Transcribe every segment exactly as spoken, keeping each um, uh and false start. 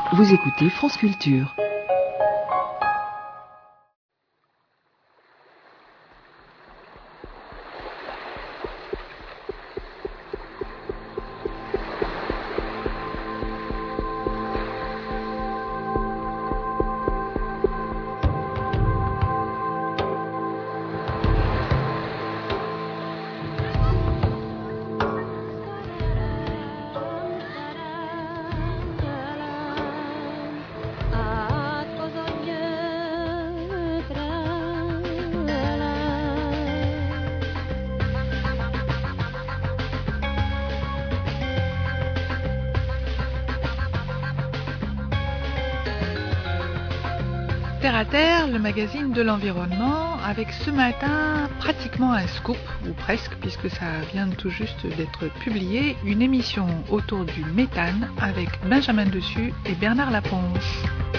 Vous écoutez France Culture. Terre à Terre, le magazine de l'environnement, avec ce matin pratiquement un scoop, ou presque, puisque ça vient tout juste d'être publié, une émission autour du méthane avec Benjamin Dessus et Bernard Laponche.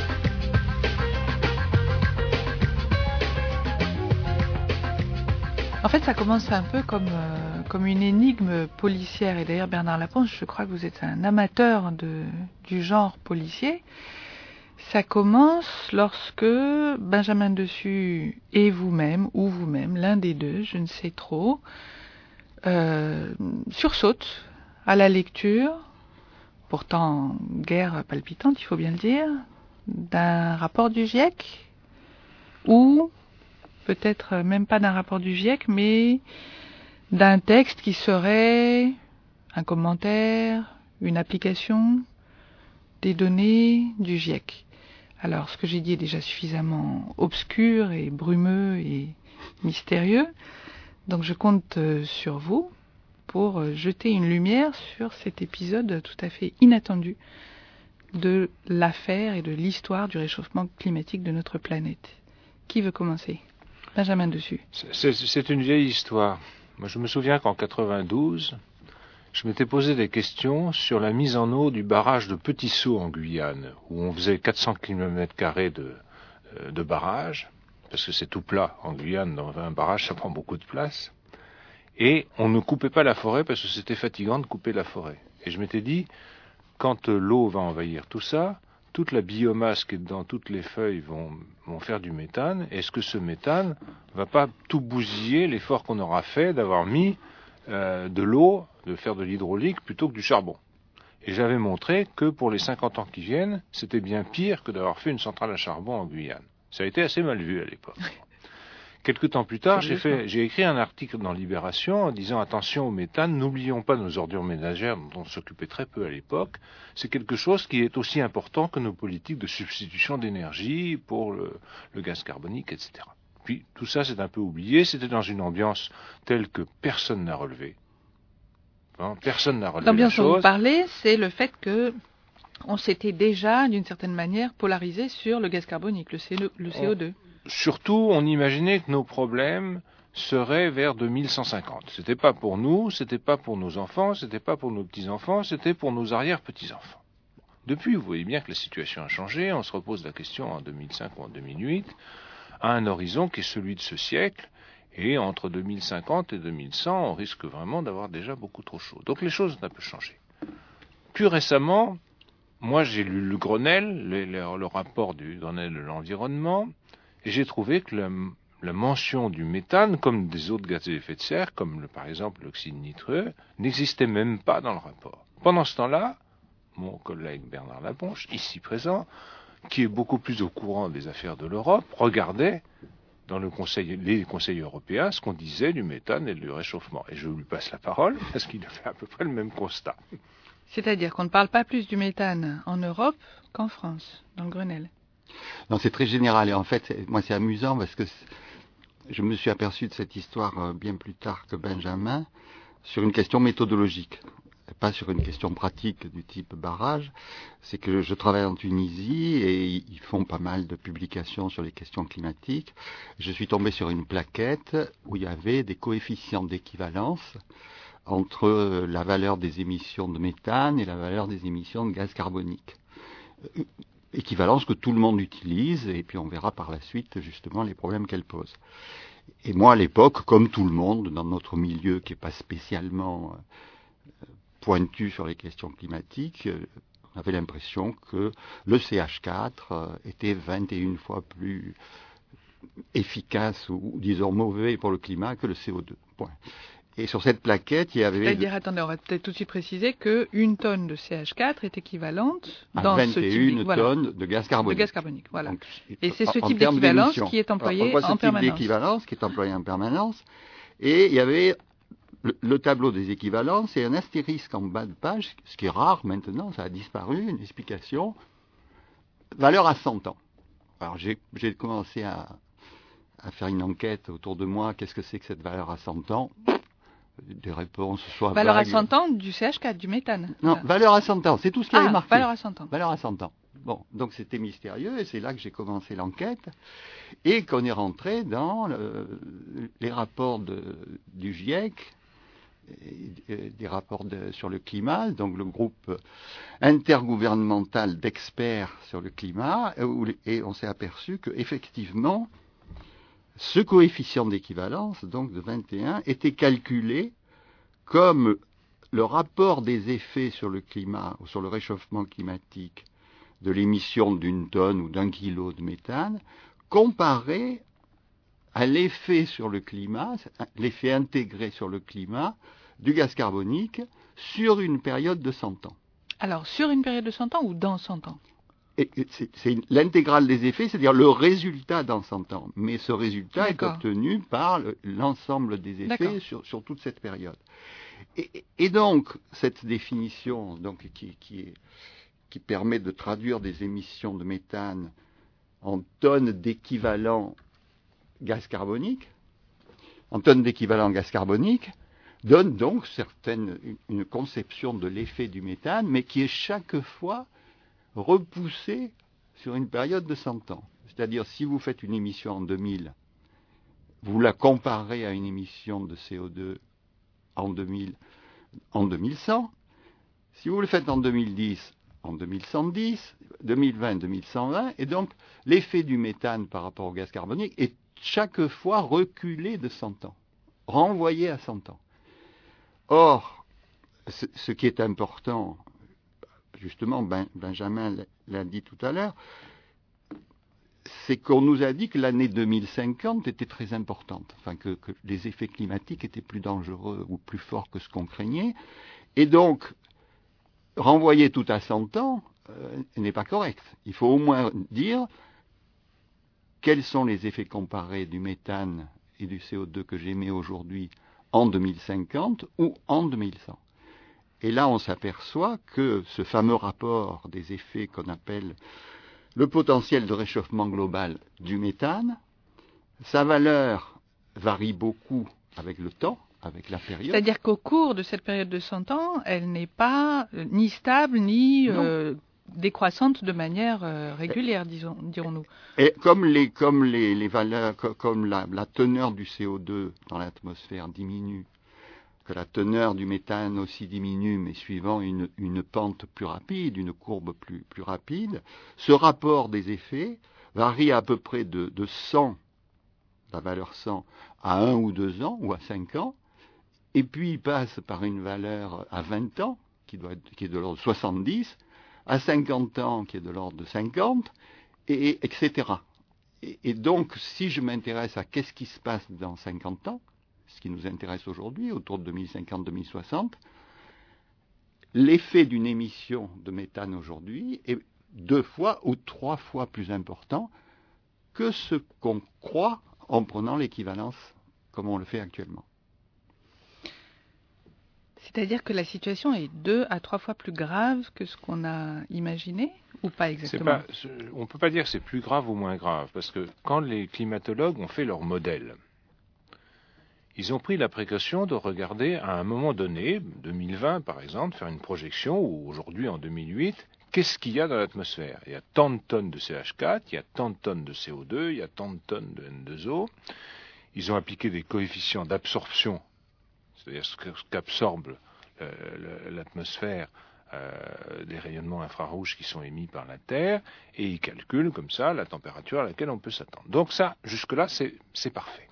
En fait, ça commence un peu comme, euh, comme une énigme policière, et d'ailleurs Bernard Laponche, je crois que vous êtes un amateur de, du genre policier. Ça commence lorsque Benjamin Dessus et vous-même, ou vous-même, l'un des deux, je ne sais trop, euh, sursaute à la lecture, pourtant guère palpitante, il faut bien le dire, d'un rapport du GIEC, ou peut-être même pas d'un rapport du GIEC, mais d'un texte qui serait un commentaire, une application des données du GIEC. Alors, ce que j'ai dit est déjà suffisamment obscur et brumeux et mystérieux. Donc, je compte sur vous pour jeter une lumière sur cet épisode tout à fait inattendu de l'affaire et de l'histoire du réchauffement climatique de notre planète. Qui veut commencer ? Benjamin Dessus. C'est, c'est une vieille histoire. Moi, je me souviens qu'en quatre-vingt-douze, je m'étais posé des questions sur la mise en eau du barrage de Petit Saut en Guyane, où on faisait quatre cents kilomètres carrés de, de barrage, parce que c'est tout plat en Guyane, dans un barrage ça prend beaucoup de place, et on ne coupait pas la forêt parce que c'était fatigant de couper la forêt. Et je m'étais dit, quand l'eau va envahir tout ça, toute la biomasse qui est dedans, toutes les feuilles vont, vont faire du méthane, est-ce que ce méthane va pas tout bousiller l'effort qu'on aura fait d'avoir mis euh, de l'eau, de faire de l'hydraulique plutôt que du charbon. Et j'avais montré que pour les cinquante ans qui viennent, c'était bien pire que d'avoir fait une centrale à charbon en Guyane. Ça a été assez mal vu à l'époque. Quelque temps plus tard, j'ai, fait, j'ai écrit un article dans Libération en disant attention au méthane, n'oublions pas nos ordures ménagères dont on s'occupait très peu à l'époque. C'est quelque chose qui est aussi important que nos politiques de substitution d'énergie pour le, le gaz carbonique, et cetera. Puis tout ça c'est un peu oublié, c'était dans une ambiance telle que personne n'a relevé. Hein, personne n'a relevé L'ambiance la chose. dont vous parlez, c'est le fait que on s'était déjà, d'une certaine manière, polarisé sur le gaz carbonique, le, C O, le C O deux. On, surtout, on imaginait que nos problèmes seraient vers deux mille cent cinquante. C'était pas pour nous, c'était pas pour nos enfants, c'était pas pour nos petits-enfants, c'était pour nos arrière-petits-enfants. Depuis, vous voyez bien que la situation a changé, on se repose la question en deux mille cinq ou en deux mille huit, à un horizon qui est celui de ce siècle, et entre deux mille cinquante et deux mille cent, on risque vraiment d'avoir déjà beaucoup trop chaud. Donc les choses ont un peu changé. Plus récemment, moi j'ai lu le Grenelle, le, le, le rapport du Grenelle de l'environnement, et j'ai trouvé que la, la mention du méthane, comme des autres gaz à effet de serre, comme le, par exemple l'oxyde nitreux, n'existait même pas dans le rapport. Pendant ce temps-là, mon collègue Bernard Laponche, ici présent, qui est beaucoup plus au courant des affaires de l'Europe, regardait dans le conseil, les conseils européens ce qu'on disait du méthane et du réchauffement. Et je lui passe la parole parce qu'il a fait à peu près le même constat. C'est-à-dire qu'on ne parle pas plus du méthane en Europe qu'en France, dans le Grenelle. Non, c'est très général. Et en fait, moi, c'est amusant parce que je me suis aperçu de cette histoire bien plus tard que Benjamin sur une question méthodologique. Pas sur une question pratique du type barrage, c'est que je travaille en Tunisie et ils font pas mal de publications sur les questions climatiques. Je suis tombé sur une plaquette où il y avait des coefficients d'équivalence entre la valeur des émissions de méthane et la valeur des émissions de gaz carbonique. Équivalence que tout le monde utilise et puis on verra par la suite justement les problèmes qu'elle pose. Et moi à l'époque, comme tout le monde dans notre milieu qui n'est pas spécialement pointu sur les questions climatiques, On avait l'impression que le C H quatre était vingt et une fois plus efficace ou, disons, mauvais pour le climat que le C O deux. Point. Et sur cette plaquette, il y avait... C'est-à-dire, de... attendez, on va peut-être tout de suite préciser qu'une tonne de C H quatre est équivalente à dans vingt et une ce type... tonnes voilà, de gaz carbonique. De gaz carbonique, voilà. Donc, et c'est ce type d'équivalence qui est employé Alors, on voit en ce permanence. type d'équivalence qui est employé en permanence. Et il y avait le, le tableau des équivalences et un astérisque en bas de page, ce qui est rare maintenant, ça a disparu, une explication. Valeur à cent ans. Alors j'ai, j'ai commencé à, à faire une enquête autour de moi, qu'est-ce que c'est que cette valeur à cent ans? Des réponses soit valeur vagues. à cent ans du C H quatre, du méthane. Non, voilà. Valeur à cent ans, c'est tout ce qui ah, avait marqué. Valeur à cent ans. Valeur à cent ans. Bon, donc c'était mystérieux et c'est là que j'ai commencé l'enquête et qu'on est rentré dans le, les rapports de, du GIEC, et, et des rapports de, sur le climat, donc le groupe intergouvernemental d'experts sur le climat, où, et on s'est aperçu qu'effectivement, ce coefficient d'équivalence, donc de vingt et un, était calculé comme le rapport des effets sur le climat ou sur le réchauffement climatique de l'émission d'une tonne ou d'un kilo de méthane, comparé à l'effet sur le climat, l'effet intégré sur le climat du gaz carbonique sur une période de cent ans. Alors, sur une période de cent ans ou dans cent ans? Et c'est, c'est l'intégrale des effets, c'est-à-dire le résultat dans cent ans. Mais ce résultat D'accord. est obtenu par le, l'ensemble des effets sur, sur toute cette période. Et, et donc, cette définition donc, qui, qui, est, qui permet de traduire des émissions de méthane en tonnes d'équivalent gaz carbonique, en tonnes d'équivalent gaz carbonique, donne donc certaine, une, une conception de l'effet du méthane, mais qui est chaque fois repoussé sur une période de cent ans. C'est-à-dire, si vous faites une émission en deux mille, vous la comparez à une émission de C O deux en deux mille, en deux mille cent. Si vous le faites en deux mille dix, en deux mille cent dix, deux mille vingt, deux mille cent vingt, et donc l'effet du méthane par rapport au gaz carbonique est chaque fois reculé de cent ans, renvoyé à cent ans. Or, ce, ce qui est important, justement, ben, Benjamin l'a dit tout à l'heure, c'est qu'on nous a dit que l'année deux mille cinquante était très importante, enfin que, que les effets climatiques étaient plus dangereux ou plus forts que ce qu'on craignait, et donc renvoyer tout à cent ans euh, n'est pas correct. Il faut au moins dire quels sont les effets comparés du méthane et du C O deux que j'émets aujourd'hui en deux mille cinquante ou en deux mille cent. Et là, on s'aperçoit que ce fameux rapport des effets qu'on appelle le potentiel de réchauffement global du méthane, sa valeur varie beaucoup avec le temps, avec la période. C'est-à-dire qu'au cours de cette période de cent ans, elle n'est pas euh, ni stable, ni euh, décroissante de manière euh, régulière, disons, dirons-nous. Et comme les, comme les, les valeurs, comme la, la teneur du C O deux dans l'atmosphère diminue, que la teneur du méthane aussi diminue, mais suivant une, une pente plus rapide, une courbe plus, plus rapide, ce rapport des effets varie à peu près de, de cent, la valeur cent, à un ou deux ans, ou à cinq ans, et puis il passe par une valeur à vingt ans, qui, doit être, qui est de l'ordre de soixante-dix, à cinquante ans, qui est de l'ordre de cinquante, et, et, etc. Et, et donc, si je m'intéresse à qu'est-ce qui se passe dans cinquante ans, ce qui nous intéresse aujourd'hui, autour de deux mille cinquante deux mille soixante, l'effet d'une émission de méthane aujourd'hui est deux fois ou trois fois plus important que ce qu'on croit en prenant l'équivalence comme on le fait actuellement. C'est-à-dire que la situation est deux à trois fois plus grave que ce qu'on a imaginé, ou pas exactement? C'est pas, on ne peut pas dire que c'est plus grave ou moins grave, parce que quand les climatologues ont fait leur modèle, ils ont pris la précaution de regarder à un moment donné, deux mille vingt par exemple, faire une projection, ou aujourd'hui en deux mille huit, qu'est-ce qu'il y a dans l'atmosphère? Il y a tant de tonnes de C H quatre, il y a tant de tonnes de C O deux, il y a tant de tonnes de N deux O. Ils ont appliqué des coefficients d'absorption, c'est-à-dire ce qu'absorbe euh, l'atmosphère euh, des rayonnements infrarouges qui sont émis par la Terre, et ils calculent comme ça la température à laquelle on peut s'attendre. Donc ça, jusque-là, c'est, c'est parfait.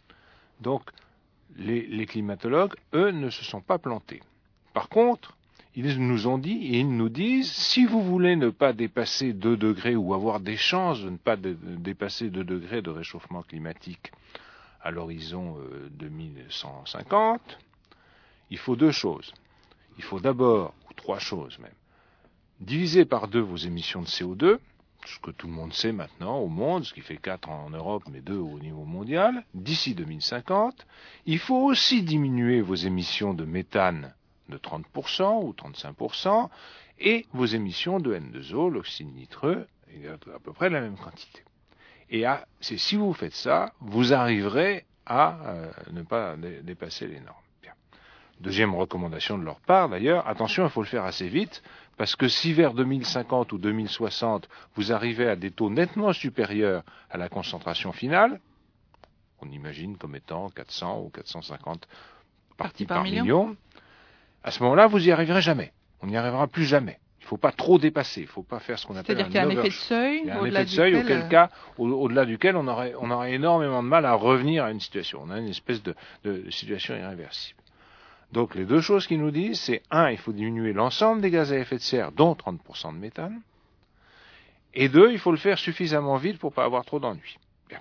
Donc, les, les climatologues, eux, ne se sont pas plantés. Par contre, ils nous ont dit et ils nous disent, si vous voulez ne pas dépasser deux degrés ou avoir des chances de ne pas de, de dépasser deux degrés de réchauffement climatique à l'horizon euh, deux mille cent cinquante, il faut deux choses. Il faut d'abord, ou trois choses même, diviser par deux vos émissions de C O deux, ce que tout le monde sait maintenant au monde, ce qui fait quatre en Europe, mais deux au niveau mondial, d'ici deux mille cinquante. Il faut aussi diminuer vos émissions de méthane de trente pour cent ou trente-cinq pour cent, et vos émissions de N deux O, l'oxyde nitreux, à peu près la même quantité. Et à, c'est, si vous faites ça, vous arriverez à euh, ne pas dé- dépasser les normes. Bien. Deuxième recommandation de leur part, d'ailleurs, attention, il faut le faire assez vite, parce que si vers deux mille cinquante ou deux mille soixante, vous arrivez à des taux nettement supérieurs à la concentration finale, on imagine comme étant quatre cents ou quatre cent cinquante parties par, par million, million, à ce moment-là, vous n'y arriverez jamais. On n'y arrivera plus jamais. Il ne faut pas trop dépasser. Il ne faut pas faire ce qu'on appelle un C'est-à-dire qu'il y a un effet de seuil, il y a un effet de seuil, duquel, auquel cas, au, au-delà duquel on aurait, on aurait énormément de mal à revenir à une situation. On a une espèce de, de situation irréversible. Donc les deux choses qu'ils nous disent, c'est un, il faut diminuer l'ensemble des gaz à effet de serre, dont trente pour cent de méthane. Et deux, il faut le faire suffisamment vite pour ne pas avoir trop d'ennuis. Bien.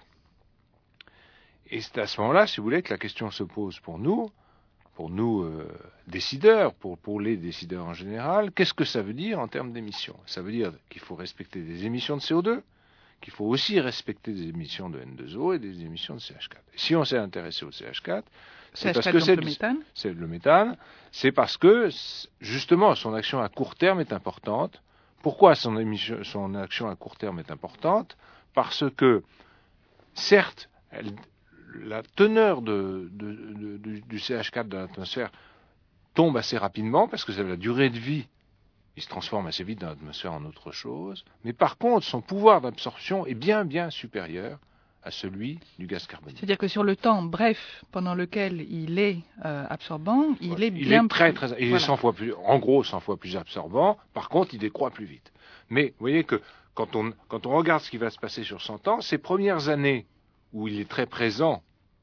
Et c'est à ce moment-là, si vous voulez, que la question se pose pour nous, pour nous euh, décideurs, pour, pour les décideurs en général, qu'est-ce que ça veut dire en termes d'émissions? Ça veut dire qu'il faut respecter des émissions de C O deux, qu'il faut aussi respecter des émissions de N deux O et des émissions de C H quatre. Et si on s'est intéressé au C H quatre, c'est parce que c'est le méthane. c'est le méthane, c'est parce que justement son action à court terme est importante. Pourquoi son, émission, son action à court terme est importante? Parce que certes, elle, la teneur de, de, de, de, du C H quatre dans l'atmosphère tombe assez rapidement parce que c'est la durée de vie. Il se transforme assez vite dans l'atmosphère en autre chose. Mais par contre, son pouvoir d'absorption est bien, bien supérieur à celui du gaz carbonique. C'est-à-dire que sur le temps bref pendant lequel il est euh, absorbant, il ouais, est il bien est très, très, il voilà. est cent fois plus, en gros, cent fois plus absorbant. Par contre, il décroît plus vite. Mais vous voyez que quand on, quand on regarde ce qui va se passer sur cent ans, ces premières années où il est très présent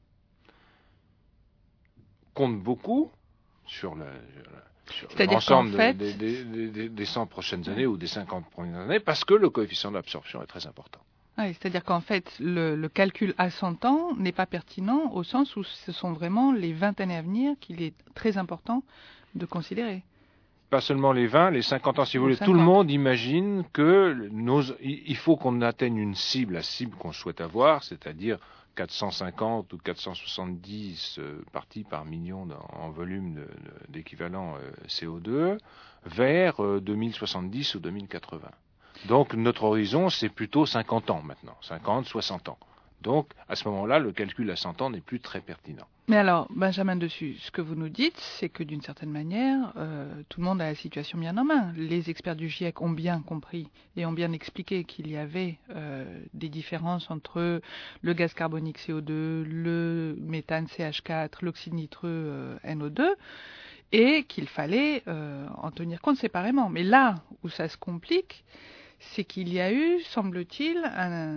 comptent beaucoup sur le, sur l'ensemble de, fait... des, des, des, des cent prochaines années ou des cinquante premières années, parce que le coefficient d'absorption est très important. Oui, c'est-à-dire qu'en fait, le, le calcul à cent ans n'est pas pertinent au sens où ce sont vraiment les vingt années à venir qu'il est très important de considérer. Pas seulement les vingt, les cinquante ans, si vous voulez. Tout le monde imagine que nos, il faut qu'on atteigne une cible, la cible qu'on souhaite avoir, c'est-à-dire quatre cent cinquante ou quatre cent soixante-dix euh, parties par million dans, en volume de, de, d'équivalent euh, C O deux, vers euh, deux mille soixante-dix ou deux mille quatre-vingts. Donc notre horizon, c'est plutôt cinquante ans maintenant, cinquante, soixante ans. Donc à ce moment-là, le calcul à cent ans n'est plus très pertinent. Mais alors, Benjamin Dessus, ce que vous nous dites, c'est que d'une certaine manière, euh, tout le monde a la situation bien en main. Les experts du GIEC ont bien compris et ont bien expliqué qu'il y avait euh, des différences entre le gaz carbonique C O deux, le méthane C H quatre, l'oxyde nitreux euh, N O deux, et qu'il fallait euh, en tenir compte séparément. Mais là où ça se complique, c'est qu'il y a eu, semble-t-il, un...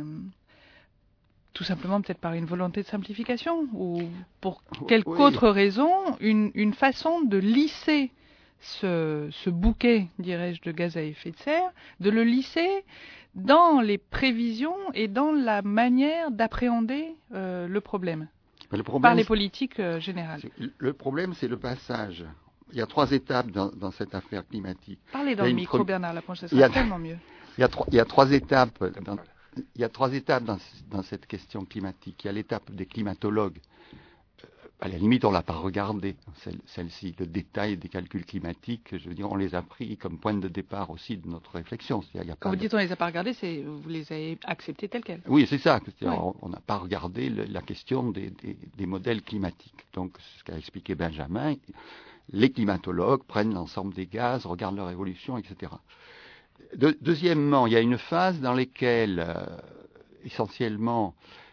tout simplement peut-être par une volonté de simplification ou pour quelque oui. autre raison, une, une façon de lisser ce, ce bouquet, dirais-je, de gaz à effet de serre, de le lisser dans les prévisions et dans la manière d'appréhender euh, le problème, le problème par les politiques euh, générales. Le problème, c'est le passage. Il y a trois étapes dans, dans cette affaire climatique. Parlez dans le micro, pre... Bernard Laponche, ça sera tellement mieux. Il y a trois, il y a trois étapes dans, il y a trois étapes dans, dans cette question climatique. Il y a l'étape des climatologues. Euh, à la limite, on l'a pas regardé, celle, celle-ci. Le détail des calculs climatiques, je veux dire, on les a pris comme point de départ aussi de notre réflexion. Il y a Quand vous de... dites on les a pas regardés, c'est vous les avez acceptés tels quels. Oui, c'est ça. Oui. On n'a pas regardé le, la question des, des, des modèles climatiques. Donc, ce qu'a expliqué Benjamin, les climatologues prennent l'ensemble des gaz, regardent leur évolution, et cetera. De, deuxièmement, il y a une phase dans laquelle, euh, essentiellement,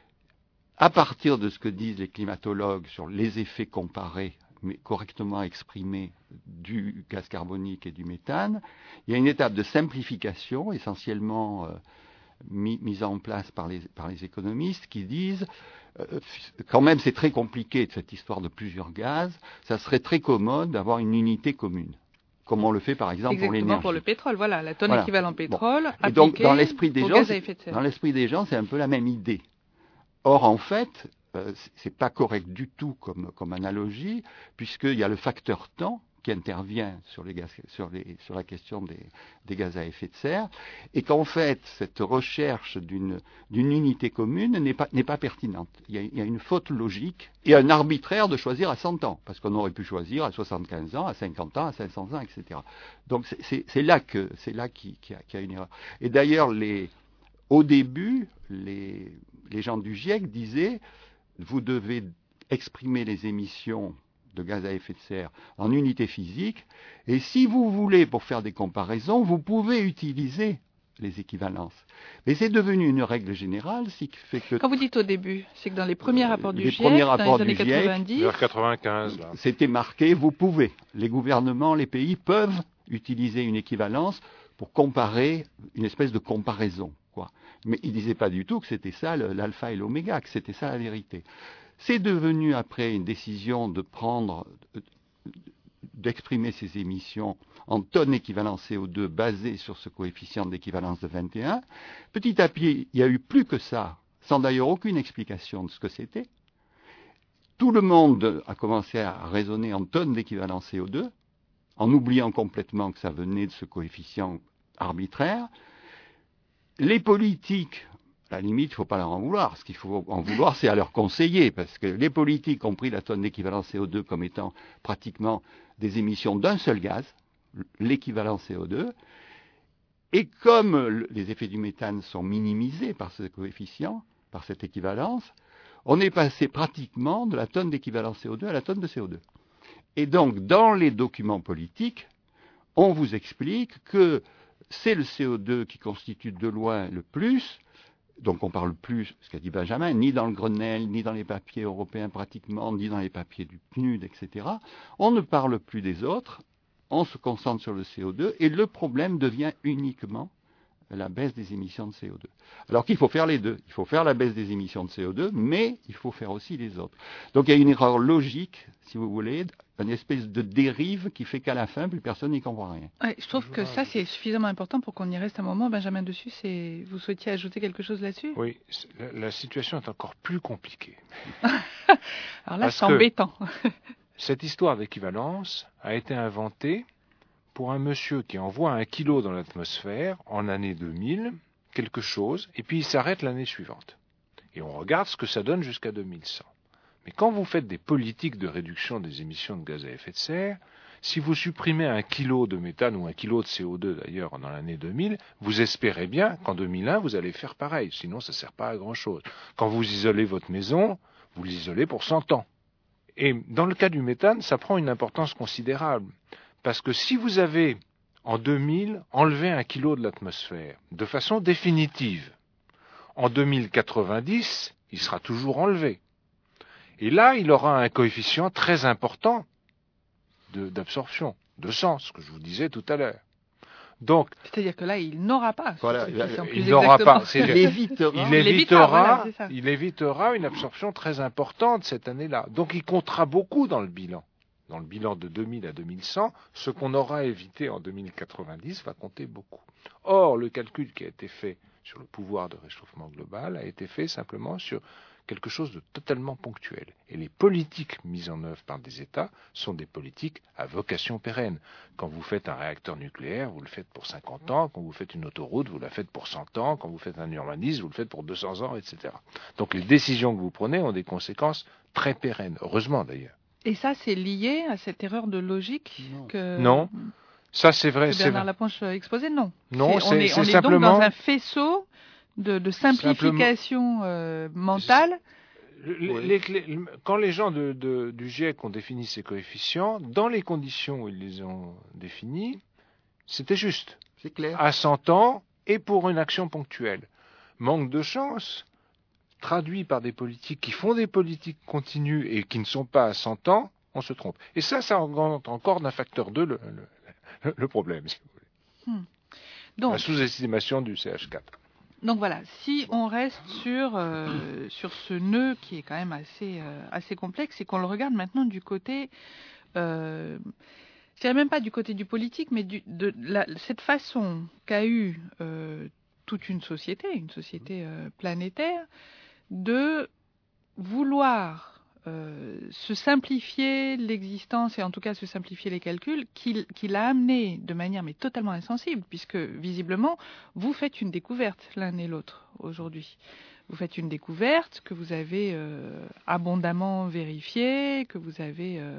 à partir de ce que disent les climatologues sur les effets comparés, mais correctement exprimés, du gaz carbonique et du méthane, il y a une étape de simplification, essentiellement euh, mis, mise en place par les, par les économistes, qui disent euh, quand même c'est très compliqué cette histoire de plusieurs gaz, ça serait très commode d'avoir une unité commune. comme on le fait par exemple Exactement pour l'énergie. pour le pétrole, voilà, la tonne Voilà. équivalent pétrole Bon. Et donc dans appliquée l'esprit des au gens, gaz à effet de serre. dans l'esprit des gens, c'est un peu la même idée. Or en fait, euh, c'est pas correct du tout comme, comme analogie, puisqu'il y a le facteur temps qui intervient sur, les gaz, sur, les, sur la question des, des gaz à effet de serre, et qu'en fait, cette recherche d'une, d'une unité commune n'est pas, n'est pas pertinente. Il y, a, il y a une faute logique et un arbitraire de choisir à cent ans, parce qu'on aurait pu choisir à soixante-quinze ans, à cinquante ans, à cinq cents ans, et cetera. Donc c'est, c'est, c'est là, que, c'est là qu'il, qu'il, y a, qu'il y a une erreur. Et d'ailleurs, les, au début, les, les gens du GIEC disaient, vous devez exprimer les émissions de gaz à effet de serre en unité physique, et si vous voulez, pour faire des comparaisons, vous pouvez utiliser les équivalences. Mais c'est devenu une règle générale, ce qui fait que... Quand vous dites au début, c'est que dans les premiers rapports du les GIEC, premiers dans rapports les années du GIEC, quatre-vingt-dix, vers quatre-vingt-quinze, là. C'était marqué, vous pouvez. Les gouvernements, les pays peuvent utiliser une équivalence pour comparer, une espèce de comparaison, quoi. Mais ils ne disaient pas du tout que c'était ça l'alpha et l'oméga, que c'était ça la vérité. C'est devenu après une décision de prendre, d'exprimer ces émissions en tonnes équivalent C O deux basées sur ce coefficient d'équivalence de vingt et un. Petit à petit, il n'y a eu plus que ça, sans d'ailleurs aucune explication de ce que c'était. Tout le monde a commencé à raisonner en tonnes d'équivalent C O deux, en oubliant complètement que ça venait de ce coefficient arbitraire. Les politiques, à la limite, il ne faut pas leur en vouloir. Ce qu'il faut en vouloir, c'est à leurs conseillers, parce que les politiques ont pris la tonne d'équivalent C O deux comme étant pratiquement des émissions d'un seul gaz, l'équivalent C O deux, et comme les effets du méthane sont minimisés par ce coefficient, par cette équivalence, on est passé pratiquement de la tonne d'équivalent C O deux à la tonne de C O deux. Et donc, dans les documents politiques, on vous explique que c'est le C O deux qui constitue de loin le plus. Donc on parle plus, ce qu'a dit Benjamin, ni dans le Grenelle, ni dans les papiers européens pratiquement, ni dans les papiers du P N U D, et cetera. On ne parle plus des autres, on se concentre sur le C O deux, et le problème devient uniquement la baisse des émissions de C O deux. Alors qu'il faut faire les deux. Il faut faire la baisse des émissions de C O deux, mais il faut faire aussi les autres. Donc il y a une erreur logique, si vous voulez, une espèce de dérive qui fait qu'à la fin, plus personne n'y comprend rien. Ouais, je trouve que ça, c'est suffisamment important pour qu'on y reste un moment. Benjamin, dessus, c'est... vous souhaitiez ajouter quelque chose là-dessus? Oui, la, la situation est encore plus compliquée. Alors là, c'est embêtant. Cette histoire d'équivalence a été inventée pour un monsieur qui envoie un kilo dans l'atmosphère en année deux mille, quelque chose, et puis il s'arrête l'année suivante. Et on regarde ce que ça donne jusqu'à deux mille cent. Mais quand vous faites des politiques de réduction des émissions de gaz à effet de serre, si vous supprimez un kilo de méthane ou un kilo de C O deux d'ailleurs dans l'année deux mille, vous espérez bien qu'en deux mille un, vous allez faire pareil, sinon ça ne sert pas à grand-chose. Quand vous isolez votre maison, vous l'isolez pour cent ans. Et dans le cas du méthane, ça prend une importance considérable. Parce que si vous avez, en deux mille, enlevé un kilo de l'atmosphère de façon définitive, en deux mille quatre-vingt-dix, il sera toujours enlevé. Et là, il aura un coefficient très important de, d'absorption, de sens, ce que je vous disais tout à l'heure. Donc, c'est-à-dire que là, il n'aura pas. Voilà, il n'aura pas. Il évitera. Il évitera, voilà, c'est ça. il évitera une absorption très importante cette année-là. Donc, il comptera beaucoup dans le bilan. Dans le bilan de deux mille à deux mille cent, ce qu'on aura évité en deux mille quatre-vingt-dix va compter beaucoup. Or, le calcul qui a été fait sur le pouvoir de réchauffement global a été fait simplement sur quelque chose de totalement ponctuel. Et les politiques mises en œuvre par des États sont des politiques à vocation pérenne. Quand vous faites un réacteur nucléaire, vous le faites pour cinquante ans. Quand vous faites une autoroute, vous la faites pour cent ans. Quand vous faites un urbanisme, vous le faites pour deux cents ans, et cetera. Donc les décisions que vous prenez ont des conséquences très pérennes. Heureusement d'ailleurs. Et ça, c'est lié à cette erreur de logique non. que... Non. Ça, c'est vrai. Que Bernard Laponche exposait, non. Non, c'est, c'est, on est, c'est on simplement... est donc dans un faisceau de, de simplification euh, mentale. Les, oui. les, les, quand les gens de, de, du GIEC ont défini ces coefficients, dans les conditions où ils les ont définis, c'était juste. C'est clair. À cent ans et pour une action ponctuelle. Manque de chance, traduit par des politiques qui font des politiques continues et qui ne sont pas à cent ans, on se trompe. Et ça, ça augmente encore d'un facteur deux le, le, le problème, si vous voulez. Hmm. Donc, la sous-estimation du C H quatre. Donc voilà, si on reste sur, euh, sur ce nœud qui est quand même assez, euh, assez complexe et qu'on le regarde maintenant du côté euh, je dirais même pas du côté du politique, mais du, de la, cette façon qu'a eu euh, toute une société, une société euh, planétaire, de vouloir euh, se simplifier l'existence et en tout cas se simplifier les calculs, qui, qui l'a amené de manière mais totalement insensible, puisque visiblement vous faites une découverte l'un et l'autre aujourd'hui. Vous faites une découverte que vous avez euh, abondamment vérifiée, que vous avez euh,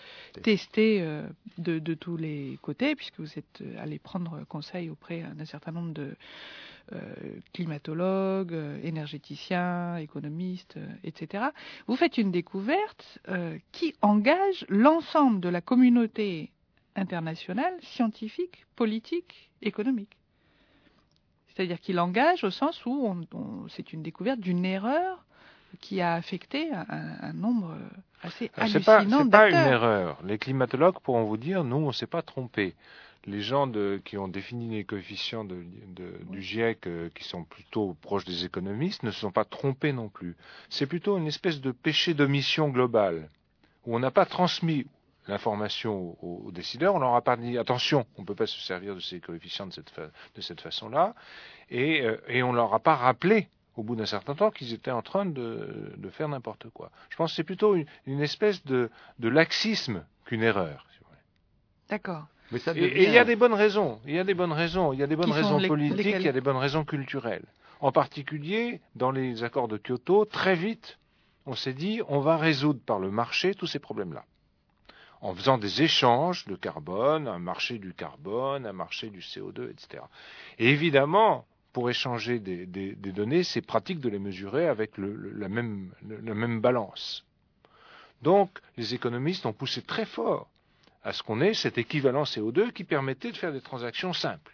testée euh, de, de tous les côtés, puisque vous êtes allé prendre conseil auprès d'un certain nombre de euh, climatologues, euh, énergéticiens, économistes, euh, et cetera. Vous faites une découverte euh, qui engage l'ensemble de la communauté internationale, scientifique, politique, économique. C'est-à-dire qu'il engage au sens où on, on, c'est une découverte d'une erreur qui a affecté un, un nombre assez Alors, hallucinant c'est pas, c'est d'acteurs. pas une erreur. Les climatologues pourront vous dire, nous, on ne s'est pas trompé. Les gens de, qui ont défini les coefficients de, de, oui. du GIEC, euh, qui sont plutôt proches des économistes, ne se sont pas trompés non plus. C'est plutôt une espèce de péché d'omission globale, où on n'a pas transmis l'information aux, aux décideurs, on leur a pas dit attention, on ne peut pas se servir de ces coefficients de cette, fa- de cette façon-là, et, euh, et on leur a pas rappelé au bout d'un certain temps qu'ils étaient en train de, de faire n'importe quoi. Je pense que c'est plutôt une, une espèce de, de laxisme qu'une erreur. Si vous voulez. D'accord. Mais ça et, devient... et il y a des bonnes raisons, il y a des bonnes raisons, il y a des bonnes Qui raisons les, politiques, lesquelles? il y a des bonnes raisons culturelles. En particulier, dans les accords de Kyoto, très vite, on s'est dit on va résoudre par le marché tous ces problèmes-là. En faisant des échanges de carbone, un marché du carbone, un marché du C O deux, et cetera. Et évidemment, pour échanger des, des, des données, c'est pratique de les mesurer avec le, le, la, même, le, la même balance. Donc, les économistes ont poussé très fort à ce qu'on ait cet équivalent C O deux qui permettait de faire des transactions simples.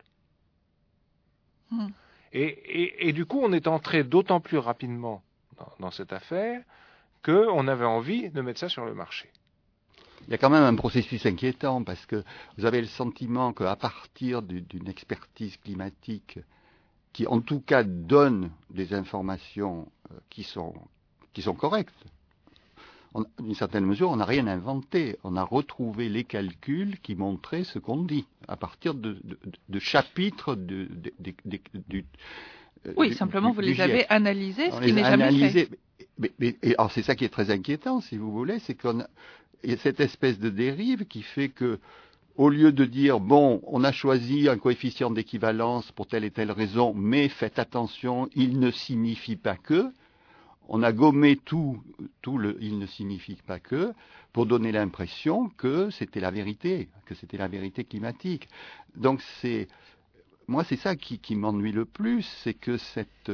Mmh. Et, et, et du coup, on est entré d'autant plus rapidement dans, dans cette affaire qu'on avait envie de mettre ça sur le marché. Il y a quand même un processus inquiétant parce que vous avez le sentiment qu'à partir d'une expertise climatique qui, en tout cas, donne des informations qui sont, qui sont correctes, d'une certaine mesure, on n'a rien inventé. On a retrouvé les calculs qui montraient ce qu'on dit à partir de, de, de chapitres de, de, de, de, de, oui, du, simplement, du, vous du les GIEC. avez analysés, ce on qui n'est jamais analysés, fait. Mais, mais, et alors, c'est ça qui est très inquiétant, si vous voulez, c'est qu'on a, il y a cette espèce de dérive qui fait que, au lieu de dire, bon, on a choisi un coefficient d'équivalence pour telle et telle raison, mais faites attention, il ne signifie pas que, on a gommé tout, tout le il ne signifie pas que, pour donner l'impression que c'était la vérité, que c'était la vérité climatique. Donc c'est, moi c'est ça qui, qui m'ennuie le plus, c'est que cette,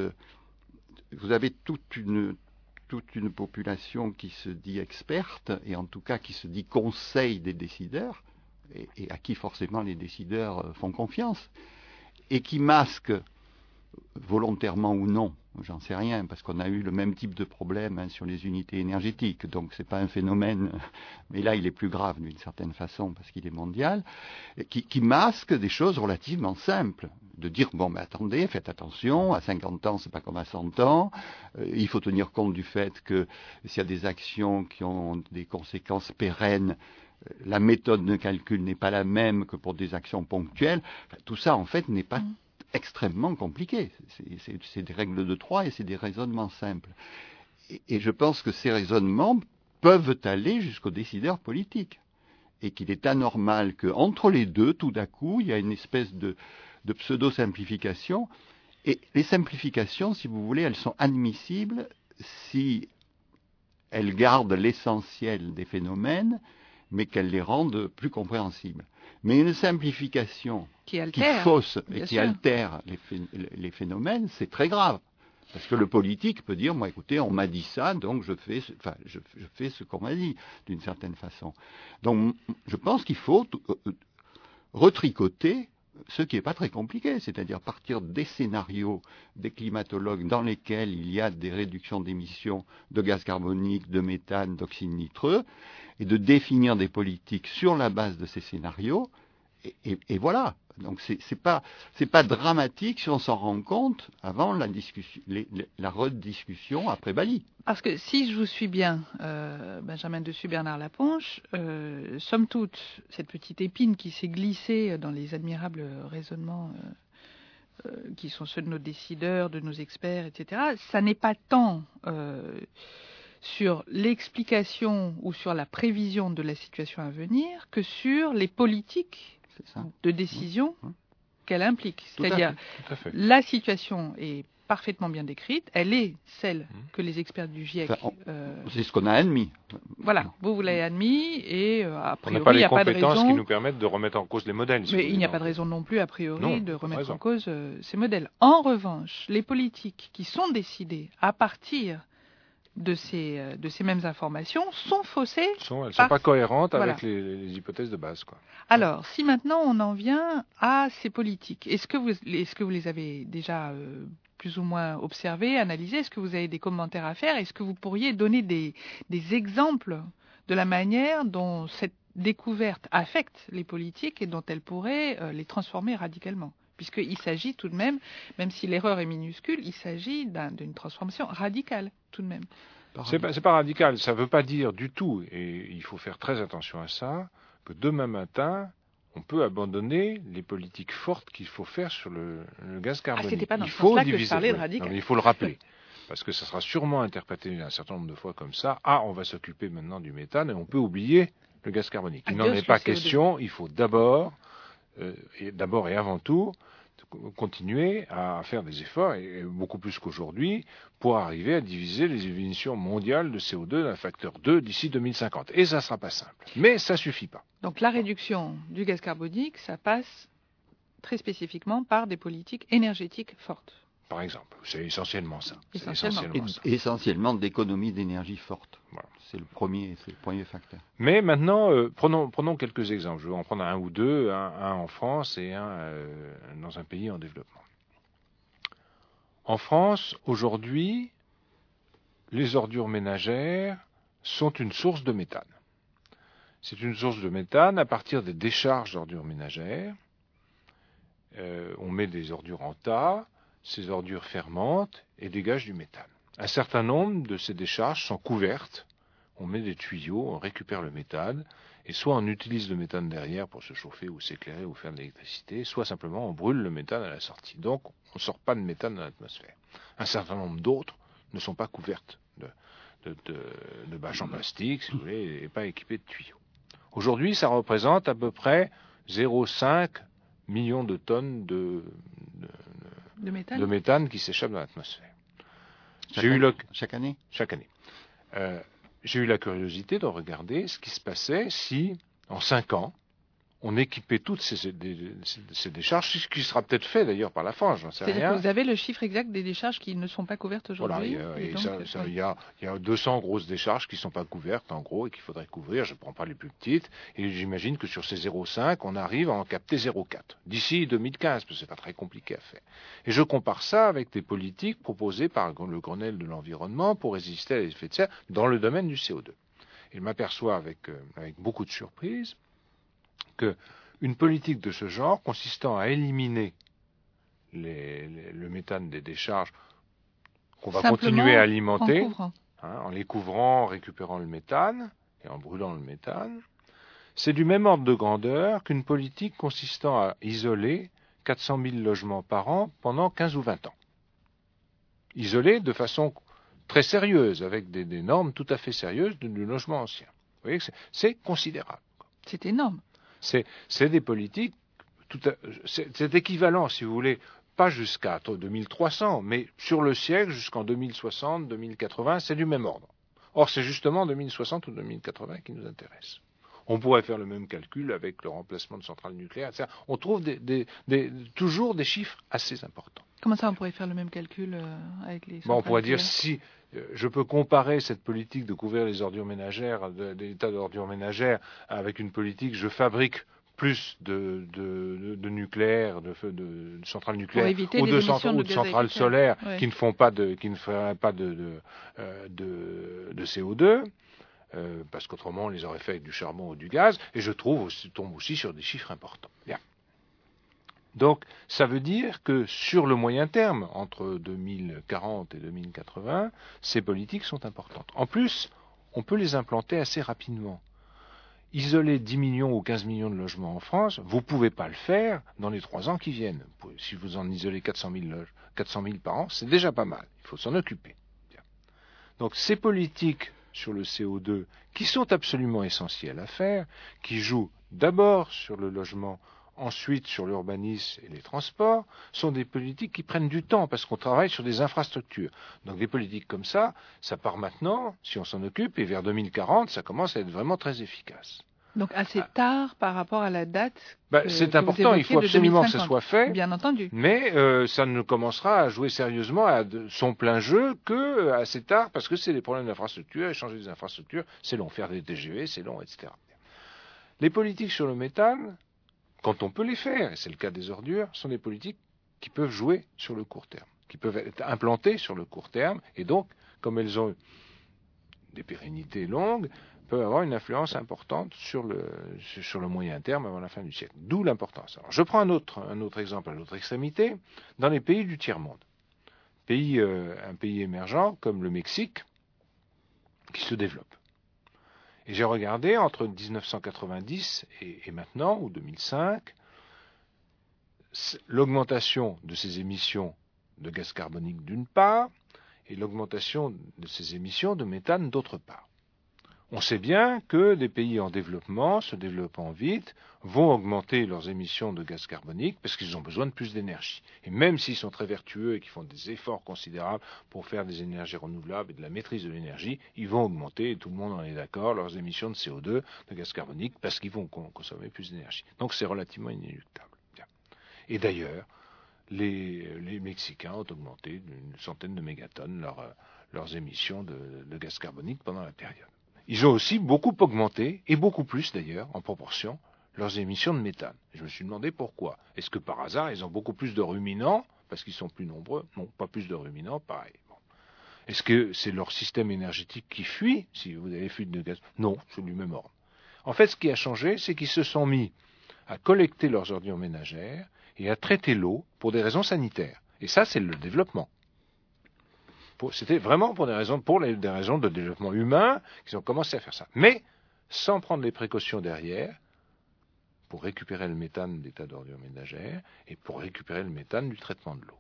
vous avez toute une, toute une population qui se dit experte, et en tout cas qui se dit conseil des décideurs, et, et à qui forcément les décideurs font confiance, et qui masque, volontairement ou non, j'en sais rien, parce qu'on a eu le même type de problème hein, sur les unités énergétiques, donc c'est pas un phénomène, mais là il est plus grave d'une certaine façon parce qu'il est mondial, qui, qui masque des choses relativement simples, de dire bon mais attendez, faites attention, à cinquante ans c'est pas comme à cent ans, euh, il faut tenir compte du fait que s'il y a des actions qui ont des conséquences pérennes, la méthode de calcul n'est pas la même que pour des actions ponctuelles, enfin, tout ça en fait n'est pas mmh. extrêmement compliqué. C'est, c'est, c'est des règles de trois et c'est des raisonnements simples. Et, et je pense que ces raisonnements peuvent aller jusqu'aux décideurs politiques. Et qu'il est anormal qu'entre les deux, tout d'un coup, il y a une espèce de, de pseudo-simplification. Et les simplifications, si vous voulez, elles sont admissibles si elles gardent l'essentiel des phénomènes, mais qu'elles les rendent plus compréhensibles. Mais une simplification qui, altère, qui fausse et qui sûr. altère les, phé- les phénomènes, c'est très grave. Parce que le politique peut dire, moi écoutez, on m'a dit ça, donc je fais, ce, enfin, je, je fais ce qu'on m'a dit, d'une certaine façon. Donc je pense qu'il faut euh, retricoter ce qui n'est pas très compliqué, c'est-à-dire partir des scénarios des climatologues dans lesquels il y a des réductions d'émissions de gaz carbonique, de méthane, d'oxyde nitreux, et de définir des politiques sur la base de ces scénarios, et, et, et voilà. Donc c'est, c'est pas c'est pas dramatique si on s'en rend compte avant la discussion, les, les, la rediscussion après Bali. Parce que si je vous suis bien, euh, Benjamin Dessus, Bernard Laponche, euh, somme toute, cette petite épine qui s'est glissée dans les admirables raisonnements euh, euh, qui sont ceux de nos décideurs, de nos experts, et cetera, ça n'est pas tant euh, sur l'explication ou sur la prévision de la situation à venir que sur les politiques C'est ça. de décision Mmh. Mmh. qu'elle implique. Tout à C'est-à-dire, Tout à fait. la situation est parfaitement bien décrite, elle est celle Mmh. que les experts du GIEC... Enfin, on- euh, C'est ce qu'on a admis. voilà, vous, vous l'avez admis, et euh, a On n'a priori, pas il n'y les a pas de compétences raison... qui nous permettent de remettre en cause les modèles. si Mais vous il n'y a voulez. pas de raison non plus, a priori, Non, de pas de remettre raison. en cause euh, ces modèles. En revanche, les politiques qui sont décidées à partir de ces, euh, de ces mêmes informations sont faussées. Elles sont, elles sont Par- pas cohérentes Voilà. avec les, les hypothèses de base, quoi. Alors, si maintenant on en vient à ces politiques, est-ce que vous, est-ce que vous les avez déjà euh, plus ou moins observées, analysées? Est-ce que vous avez des commentaires à faire? Est-ce que vous pourriez donner des, des exemples de la manière dont cette découverte affecte les politiques et dont elle pourrait euh, les transformer radicalement? Puisqu'il s'agit tout de même, même si l'erreur est minuscule, il s'agit d'un- d'une transformation radicale tout de même. C'est pas, c'est pas radical. Ça ne veut pas dire du tout, et il faut faire très attention à ça, que demain matin, on peut abandonner les politiques fortes qu'il faut faire sur le, le gaz carbonique. c'était pas dans il ce faut sens-là que je diviser. parlais de Oui. radical. Non, mais il faut le rappeler. Parce que ça sera sûrement interprété un certain nombre de fois comme ça. Ah, on va s'occuper maintenant du méthane et on peut oublier le gaz carbonique. Il Ah, n'en Dios, est pas le C O deux. question. Il faut d'abord, euh, et d'abord et avant tout, continuer à faire des efforts, et beaucoup plus qu'aujourd'hui, pour arriver à diviser les émissions mondiales de C O deux d'un facteur deux d'ici deux mille cinquante. Et ça ne sera pas simple. Mais ça ne suffit pas. Donc la réduction du gaz carbonique, ça passe très spécifiquement par des politiques énergétiques fortes. Par exemple, c'est essentiellement ça. C'est Essentiellement. essentiellement Et, ça. essentiellement d'économie d'énergie forte. Voilà. C'est le premier, c'est le premier facteur. Mais maintenant, euh, prenons, prenons quelques exemples. Je vais en prendre un ou deux, un, un en France et un euh, dans un pays en développement. En France, aujourd'hui, les ordures ménagères sont une source de méthane. C'est une source de méthane à partir des décharges d'ordures ménagères. Euh, on met des ordures en tas, ces ordures fermentent et dégagent du méthane. Un certain nombre de ces décharges sont couvertes. On met des tuyaux, on récupère le méthane, et soit on utilise le méthane derrière pour se chauffer ou s'éclairer ou faire de l'électricité, soit simplement on brûle le méthane à la sortie. Donc on ne sort pas de méthane dans l'atmosphère. Un certain nombre d'autres ne sont pas couvertes de, de, de, de bâches en plastique, si vous voulez, et pas équipées de tuyaux. Aujourd'hui, ça représente à peu près zéro virgule cinq millions de tonnes de, de, De méthane. de méthane qui s'échappent dans l'atmosphère. Chaque J'ai eu année, le... chaque année chaque année. Euh, j'ai eu la curiosité de regarder ce qui se passait si, en cinq ans, on équipait toutes ces, ces, ces, ces décharges, ce qui sera peut-être fait d'ailleurs par la France, j'en sais C'est-à-dire rien. que vous avez le chiffre exact des décharges qui ne sont pas couvertes Voilà, aujourd'hui. il y a, et et donc, ça, euh, ça, oui. il y a, il y a deux cents grosses décharges qui ne sont pas couvertes, en gros, et qu'il faudrait couvrir. Je ne prends pas les plus petites. Et j'imagine que sur ces zéro virgule cinq, on arrive à en capter zéro virgule quatre d'ici deux mille quinze, parce que ce n'est pas très compliqué à faire. Et je compare ça avec des politiques proposées par le Grenelle de l'environnement pour résister à l'effet de serre dans le domaine du C O deux. Et je m'aperçois avec, euh, avec beaucoup de surprise que une politique de ce genre, consistant à éliminer les, les, le méthane des décharges qu'on va Simplement continuer à alimenter, en couvrant. hein, en les couvrant, en récupérant le méthane et en brûlant le méthane, c'est du même ordre de grandeur qu'une politique consistant à isoler quatre cent mille logements par an pendant quinze ou vingt ans. Isolés de façon très sérieuse, avec des, des normes tout à fait sérieuses du, du logement ancien. Vous voyez que c'est, c'est considérable. C'est énorme. C'est, c'est des politiques, tout à, c'est, c'est équivalent, si vous voulez, pas jusqu'à deux mille trois cents, mais sur le siècle, jusqu'en deux mille soixante, deux mille quatre-vingts, c'est du même ordre. Or, c'est justement deux mille soixante ou deux mille quatre-vingts qui nous intéresse. On pourrait faire le même calcul avec le remplacement de centrales nucléaires, et cetera. On trouve des, des, des, toujours des chiffres assez importants. Comment ça, on pourrait faire le même calcul euh, avec les Bon, on pourrait centrales dire si euh, je peux comparer cette politique de couvrir les ordures ménagères, de, des tas d'ordures ménagères, avec une politique je fabrique plus de, de, de, de nucléaire, de, de, de centrales nucléaires ou de, centra- de, ou de centrales solaires ouais. qui ne font pas de, qui ne feraient pas de, de, euh, de, de C O deux. Euh, parce qu'autrement on les aurait fait avec du charbon ou du gaz, et je trouve aussi, tombe aussi sur des chiffres importants. Bien. Donc, ça veut dire que sur le moyen terme, entre deux mille quarante et deux mille quatre-vingts, ces politiques sont importantes. En plus, on peut les implanter assez rapidement. Isoler dix millions ou quinze millions de logements en France, vous ne pouvez pas le faire dans les trois ans qui viennent. Si vous en isolez quatre cent mille, quatre cent mille par an, c'est déjà pas mal. Il faut s'en occuper. Bien. Donc, ces politiques sur le C O deux, qui sont absolument essentielles à faire, qui jouent d'abord sur le logement, ensuite sur l'urbanisme et les transports, sont des politiques qui prennent du temps parce qu'on travaille sur des infrastructures. Donc des politiques comme ça, ça part maintenant, si on s'en occupe, et vers deux mille quarante, ça commence à être vraiment très efficace. Donc assez tard par rapport à la date. Ben, que, c'est que important, il faut absolument que ce soit fait. Bien entendu. Mais euh, ça ne commencera à jouer sérieusement à de, son plein jeu que assez tard, parce que c'est des problèmes d'infrastructure, et changer des infrastructures, c'est long. Faire des T G V, c'est long, et cetera. Les politiques sur le méthane, quand on peut les faire, et c'est le cas des ordures, sont des politiques qui peuvent jouer sur le court terme, qui peuvent être implantées sur le court terme, et donc, comme elles ont des pérennités longues, peuvent avoir une influence importante sur le, sur le moyen terme avant la fin du siècle. D'où l'importance. Alors, je prends un autre, un autre exemple à l'autre extrémité, dans les pays du tiers-monde. Pays, euh, un pays émergent comme le Mexique, qui se développe. Et j'ai regardé entre dix-neuf cent quatre-vingt-dix et, et maintenant, ou deux mille cinq, l'augmentation de ces émissions de gaz carbonique d'une part, et l'augmentation de ces émissions de méthane d'autre part. On sait bien que des pays en développement, se développant vite, vont augmenter leurs émissions de gaz carbonique parce qu'ils ont besoin de plus d'énergie. Et même s'ils sont très vertueux et qu'ils font des efforts considérables pour faire des énergies renouvelables et de la maîtrise de l'énergie, ils vont augmenter, et tout le monde en est d'accord, leurs émissions de C O deux, de gaz carbonique, parce qu'ils vont consommer plus d'énergie. Donc c'est relativement inéluctable. Bien. Et d'ailleurs, les, les Mexicains ont augmenté d'une centaine de mégatonnes leur, leurs émissions de, de gaz carbonique pendant la période. Ils ont aussi beaucoup augmenté, et beaucoup plus d'ailleurs, en proportion, leurs émissions de méthane. Je me suis demandé pourquoi. Est-ce que par hasard, ils ont beaucoup plus de ruminants, parce qu'ils sont plus nombreux? Non, pas plus de ruminants, pareil. Bon. Est-ce que c'est leur système énergétique qui fuit, si vous avez fuite de gaz? Non, c'est du même ordre. En fait, ce qui a changé, c'est qu'ils se sont mis à collecter leurs ordures ménagères et à traiter l'eau pour des raisons sanitaires. Et ça, c'est le développement. C'était vraiment pour des raisons, pour les, des raisons de développement humain qu'ils ont commencé à faire ça. Mais sans prendre les précautions derrière pour récupérer le méthane des tas d'ordures ménagères et pour récupérer le méthane du traitement de l'eau.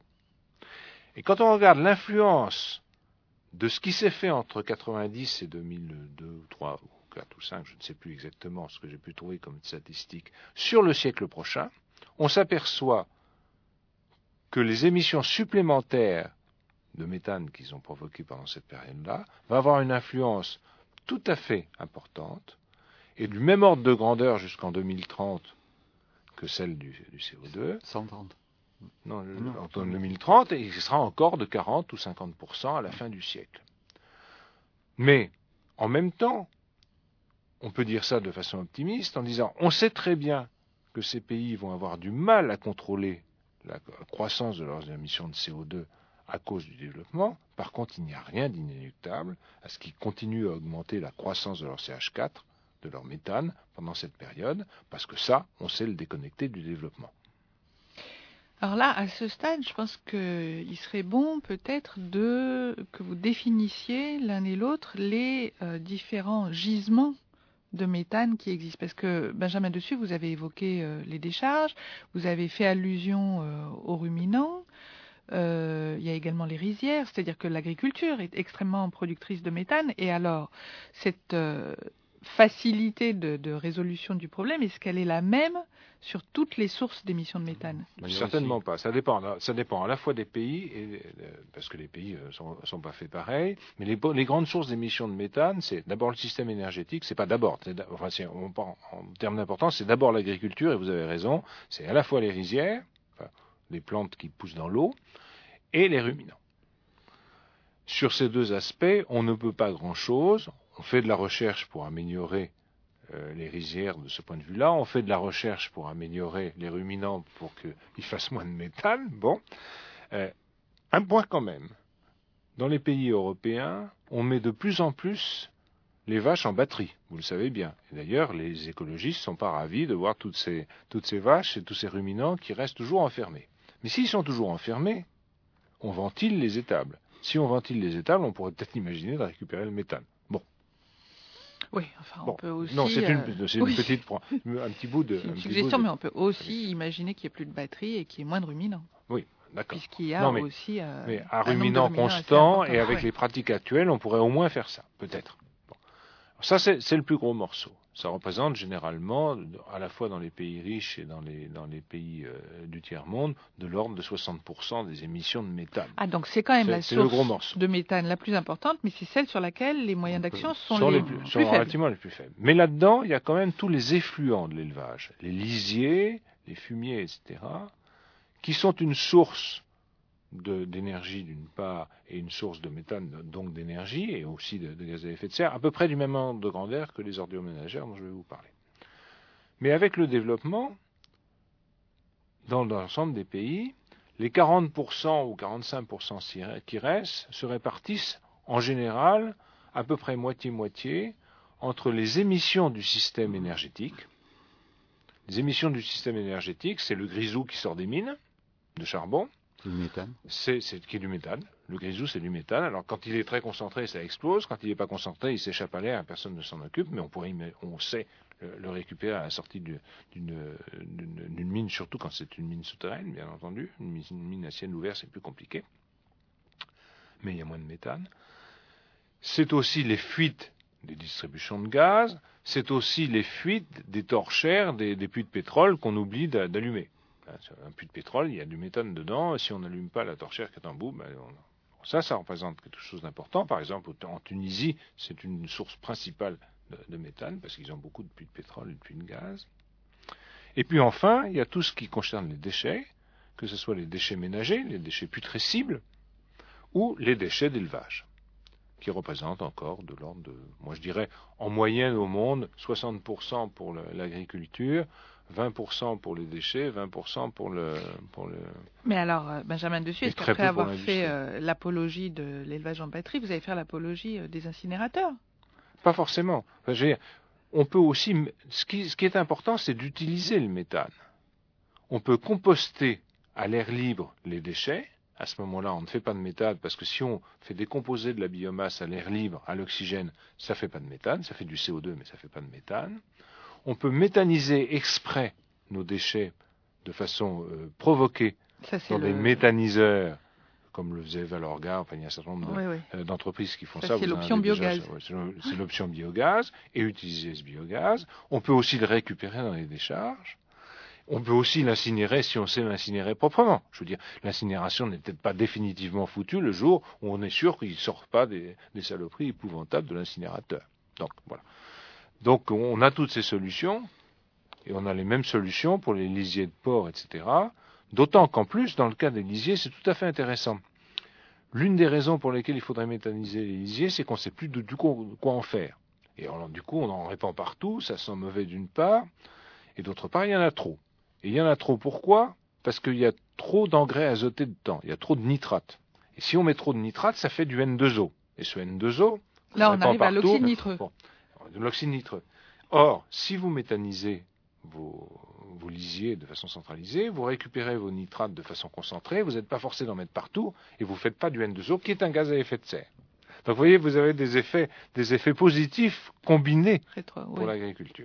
Et quand on regarde l'influence de ce qui s'est fait entre quatre-vingt-dix et deux mille deux ou trois ou quatre ou cinq, je ne sais plus exactement ce que j'ai pu trouver comme statistique, sur le siècle prochain, on s'aperçoit que les émissions supplémentaires de méthane qu'ils ont provoqué pendant cette période-là, va avoir une influence tout à fait importante, et du même ordre de grandeur jusqu'en deux mille trente que celle du, du C O deux. cent trente. Non, non, en deux mille trente, et il sera encore de quarante ou cinquante pour cent à la fin du siècle. Mais, en même temps, on peut dire ça de façon optimiste en disant, on sait très bien que ces pays vont avoir du mal à contrôler la croissance de leurs émissions de C O deux à cause du développement. Par contre, il n'y a rien d'inéluctable à ce qu'ils continuent à augmenter la croissance de leur C H quatre, de leur méthane, pendant cette période, parce que ça, on sait le déconnecter du développement. Alors là, à ce stade, je pense qu'il serait bon peut-être de que vous définissiez l'un et l'autre les euh, différents gisements de méthane qui existent. Parce que, Benjamin Dessus, vous avez évoqué euh, les décharges, vous avez fait allusion euh, aux ruminants. Euh, il y a également les rizières, c'est-à-dire que l'agriculture est extrêmement productrice de méthane. Et alors, cette euh, facilité de, de résolution du problème, est-ce qu'elle est la même sur toutes les sources d'émissions de méthane? Certainement pas. Ça dépend, ça dépend à la fois des pays, et, parce que les pays ne sont, sont pas faits pareil, mais les, les grandes sources d'émissions de méthane, c'est d'abord le système énergétique, c'est pas d'abord, c'est, enfin, c'est, on parle en termes d'importance, c'est d'abord l'agriculture, et vous avez raison, c'est à la fois les rizières, enfin, les plantes qui poussent dans l'eau, et les ruminants. Sur ces deux aspects, on ne peut pas grand-chose. On fait de la recherche pour améliorer euh, les rizières de ce point de vue-là. On fait de la recherche pour améliorer les ruminants pour qu'ils fassent moins de méthane. Bon, euh, un point quand même. Dans les pays européens, on met de plus en plus les vaches en batterie, vous le savez bien. Et d'ailleurs, les écologistes ne sont pas ravis de voir toutes ces, toutes ces vaches et tous ces ruminants qui restent toujours enfermés. Mais s'ils sont toujours enfermés, on ventile les étables. Si on ventile les étables, on pourrait peut-être imaginer de récupérer le méthane. Bon. Oui, enfin, on bon. peut aussi... Non, c'est une, euh... c'est une oui. petite... un petit bout de... C'est une un suggestion, de... mais on peut aussi imaginer qu'il n'y ait plus de batterie et qu'il y ait moins de ruminants. Oui, d'accord. Puisqu'il y a non, mais, aussi euh, mais un un ruminant nombre de ruminants constant, assez et avec ouais. les pratiques actuelles, on pourrait au moins faire ça, peut-être. Bon. Ça, c'est, c'est le plus gros morceau. Ça représente généralement, à la fois dans les pays riches et dans les, dans les pays euh, du tiers-monde, de l'ordre de soixante pour cent des émissions de méthane. Ah, donc c'est quand même c'est, la c'est source de méthane la plus importante, mais c'est celle sur laquelle les moyens d'action sont, sont les, les plus, plus sont faibles. relativement les plus faibles. Mais là-dedans, il y a quand même tous les effluents de l'élevage, les lisiers, les fumiers, et cetera, qui sont une source de, d'énergie d'une part et une source de méthane, donc d'énergie et aussi de, de gaz à effet de serre, à peu près du même ordre de grandeur que les ordures ménagères dont je vais vous parler. Mais avec le développement, dans l'ensemble des pays, les quarante pour cent ou quarante-cinq pour cent qui restent se répartissent en général à peu près moitié-moitié entre les émissions du système énergétique. Les émissions du système énergétique, c'est le grisou qui sort des mines de charbon. C'est du méthane. C'est, c'est qui est du méthane. Le grisou, c'est du méthane. Alors, quand il est très concentré, ça explose. Quand il n'est pas concentré, il s'échappe à l'air, personne ne s'en occupe. Mais on pourrait, on sait le, le récupérer à la sortie d'une, d'une, d'une, d'une mine, surtout quand c'est une mine souterraine, bien entendu. Une mine, une mine à ciel ouvert, c'est plus compliqué. Mais il y a moins de méthane. C'est aussi les fuites des distributions de gaz. C'est aussi les fuites des torchères, des, des puits de pétrole qu'on oublie d'allumer. Un puits de pétrole, il y a du méthane dedans. Si on n'allume pas la torchère qui est en bout, ben on... ça, ça représente quelque chose d'important. Par exemple, en Tunisie, c'est une source principale de, de méthane parce qu'ils ont beaucoup de puits de pétrole et de puits de gaz. Et puis enfin, il y a tout ce qui concerne les déchets, que ce soit les déchets ménagers, les déchets putrescibles, ou les déchets d'élevage, qui représentent encore de l'ordre de, moi je dirais, en moyenne au monde, soixante pour cent pour le, l'agriculture, vingt pour cent pour les déchets, vingt pour cent pour le... Pour le... Mais alors, Benjamin Dessus, est-ce qu'après avoir fait euh, l'apologie de l'élevage en batterie, vous allez faire l'apologie euh, des incinérateurs? Pas forcément. Enfin, je veux dire, on peut aussi... Ce qui, ce qui est important, c'est d'utiliser le méthane. On peut composter à l'air libre les déchets. À ce moment-là, on ne fait pas de méthane, parce que si on fait décomposer de la biomasse à l'air libre, à l'oxygène, ça ne fait pas de méthane. Ça fait du C O deux, mais ça ne fait pas de méthane. On peut méthaniser exprès nos déchets de façon euh, provoquée ça, dans le... des méthaniseurs, comme le faisait Valorga, enfin il y a un certain nombre de, oui, oui. Euh, d'entreprises qui font ça. ça c'est l'option biogaz. Déjà, c'est, c'est l'option biogaz, et utiliser ce biogaz. On peut aussi le récupérer dans les décharges. On peut aussi l'incinérer si on sait l'incinérer proprement. Je veux dire, l'incinération n'est peut-être pas définitivement foutue le jour où on est sûr qu'il ne sort pas des, des saloperies épouvantables de l'incinérateur. Donc voilà. Donc on a toutes ces solutions, et on a les mêmes solutions pour les lisiers de porc, et cetera. D'autant qu'en plus, dans le cas des lisiers, c'est tout à fait intéressant. L'une des raisons pour lesquelles il faudrait méthaniser les lisiers, c'est qu'on ne sait plus de, du coup quoi en faire. Et alors, du coup, on en répand partout, ça sent mauvais d'une part, et d'autre part, il y en a trop. Et il y en a trop pourquoi ? Parce qu'il y a trop d'engrais azotés dedans, il y a trop de nitrates. Et si on met trop de nitrates, ça fait du N deux O. Et ce N deux O, là, on arrive partout, à l'oxyde nitreux. Bon, de l'oxyde nitreux. Or, si vous méthanisez vos, vos lisiers de façon centralisée, vous récupérez vos nitrates de façon concentrée, vous n'êtes pas forcé d'en mettre partout, et vous ne faites pas du N deux O, qui est un gaz à effet de serre. Donc vous voyez, vous avez des effets, des effets positifs combinés Rétro, pour oui. l'agriculture.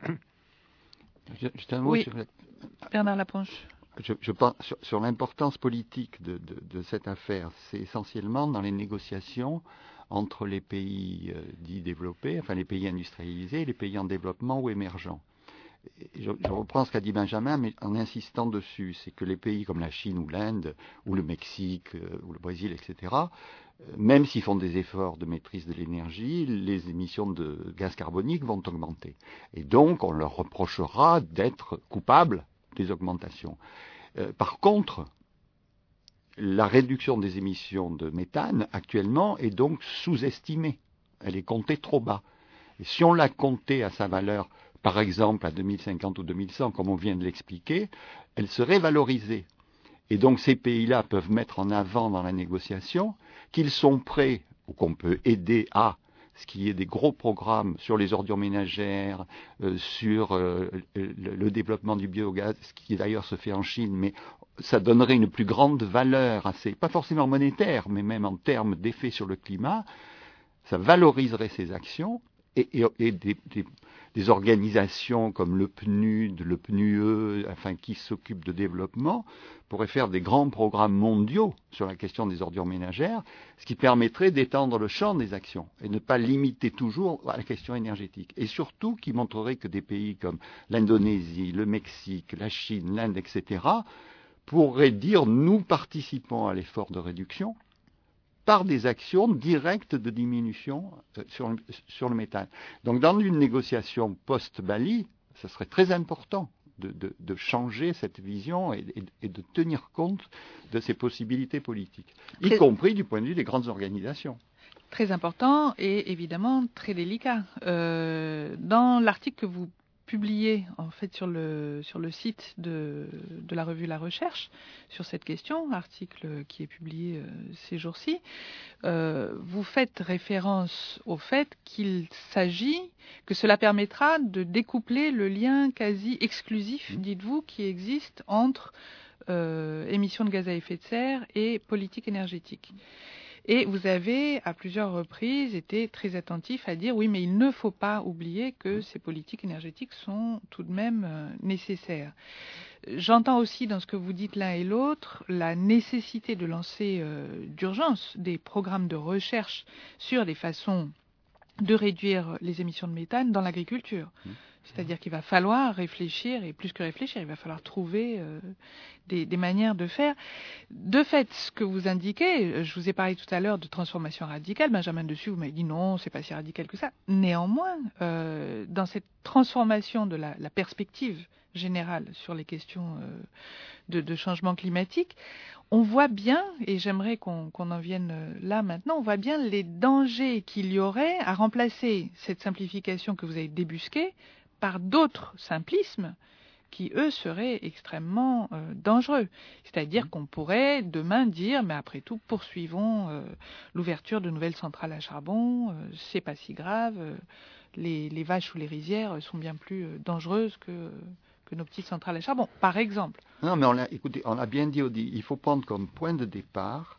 Juste un mot oui. sur la... Bernard Laponche. Je, je pense sur, sur l'importance politique de, de, de cette affaire. C'est essentiellement dans les négociations entre les pays euh, dits développés, enfin les pays industrialisés et les pays en développement ou émergents. Et je, je reprends ce qu'a dit Benjamin, mais en insistant dessus, c'est que les pays comme la Chine ou l'Inde, ou le Mexique, euh, ou le Brésil, et cetera, euh, même s'ils font des efforts de maîtrise de l'énergie, les émissions de gaz carbonique vont augmenter. Et donc, on leur reprochera d'être coupables des augmentations. Euh, par contre, la réduction des émissions de méthane, actuellement, est donc sous-estimée. Elle est comptée trop bas. Et si on la comptait à sa valeur, par exemple à deux mille cinquante ou deux mille cent, comme on vient de l'expliquer, elle serait valorisée. Et donc ces pays-là peuvent mettre en avant dans la négociation qu'ils sont prêts, ou qu'on peut aider à ce qui est des gros programmes sur les ordures ménagères, euh, sur euh, le, le développement du biogaz, ce qui d'ailleurs se fait en Chine, mais ça donnerait une plus grande valeur, assez, pas forcément monétaire, mais même en termes d'effet sur le climat, ça valoriserait ces actions, et, et, et des, des, des organisations comme le P N U D, le P N U E, enfin, qui s'occupent de développement, pourraient faire des grands programmes mondiaux sur la question des ordures ménagères, ce qui permettrait d'étendre le champ des actions et ne pas limiter toujours à la question énergétique. Et surtout, qui montrerait que des pays comme l'Indonésie, le Mexique, la Chine, l'Inde, et cetera, pourraient dire nous participons à l'effort de réduction par des actions directes de diminution sur le, sur le méthane. Donc dans une négociation post-Bali, ce serait très important de, de, de changer cette vision et, et, et de tenir compte de ces possibilités politiques, y très, compris du point de vue des grandes organisations. Très important et évidemment très délicat. Euh, dans l'article que vous publié en fait sur le sur le site de de la revue La Recherche sur cette question, article qui est publié euh, ces jours-ci, euh, vous faites référence au fait qu'il s'agit que cela permettra de découpler le lien quasi exclusif, dites-vous, qui existe entre euh, émissions de gaz à effet de serre et politique énergétique. Et vous avez, à plusieurs reprises, été très attentif à dire oui, mais il ne faut pas oublier que ces politiques énergétiques sont tout de même euh, nécessaires. J'entends aussi dans ce que vous dites l'un et l'autre la nécessité de lancer euh, d'urgence des programmes de recherche sur des façons de réduire les émissions de méthane dans l'agriculture. Mmh. C'est-à-dire qu'il va falloir réfléchir, et plus que réfléchir, il va falloir trouver euh, des, des manières de faire. De fait, ce que vous indiquez, je vous ai parlé tout à l'heure de transformation radicale, Benjamin Dessus, vous m'avez dit non, c'est pas si radical que ça. Néanmoins, euh, dans cette transformation de la, la perspective générale sur les questions euh, de, de changement climatique, on voit bien, et j'aimerais qu'on, qu'on en vienne là maintenant, on voit bien les dangers qu'il y aurait à remplacer cette simplification que vous avez débusquée par d'autres simplismes qui, eux, seraient extrêmement euh, dangereux. C'est-à-dire qu'on pourrait demain dire, mais après tout, poursuivons euh, l'ouverture de nouvelles centrales à charbon, euh, c'est pas si grave, euh, les, les vaches ou les rizières sont bien plus euh, dangereuses que, que nos petites centrales à charbon, par exemple. Non, mais on l'a, écoutez, on a bien dit, il faut prendre comme point de départ,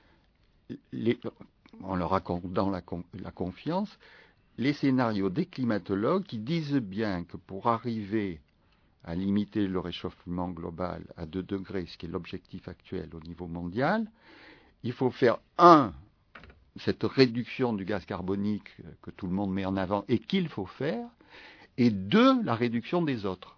les, en leur accordant la, la confiance, les scénarios des climatologues qui disent bien que pour arriver à limiter le réchauffement global à deux degrés, ce qui est l'objectif actuel au niveau mondial, il faut faire, un, cette réduction du gaz carbonique que tout le monde met en avant et qu'il faut faire, et deux, la réduction des autres.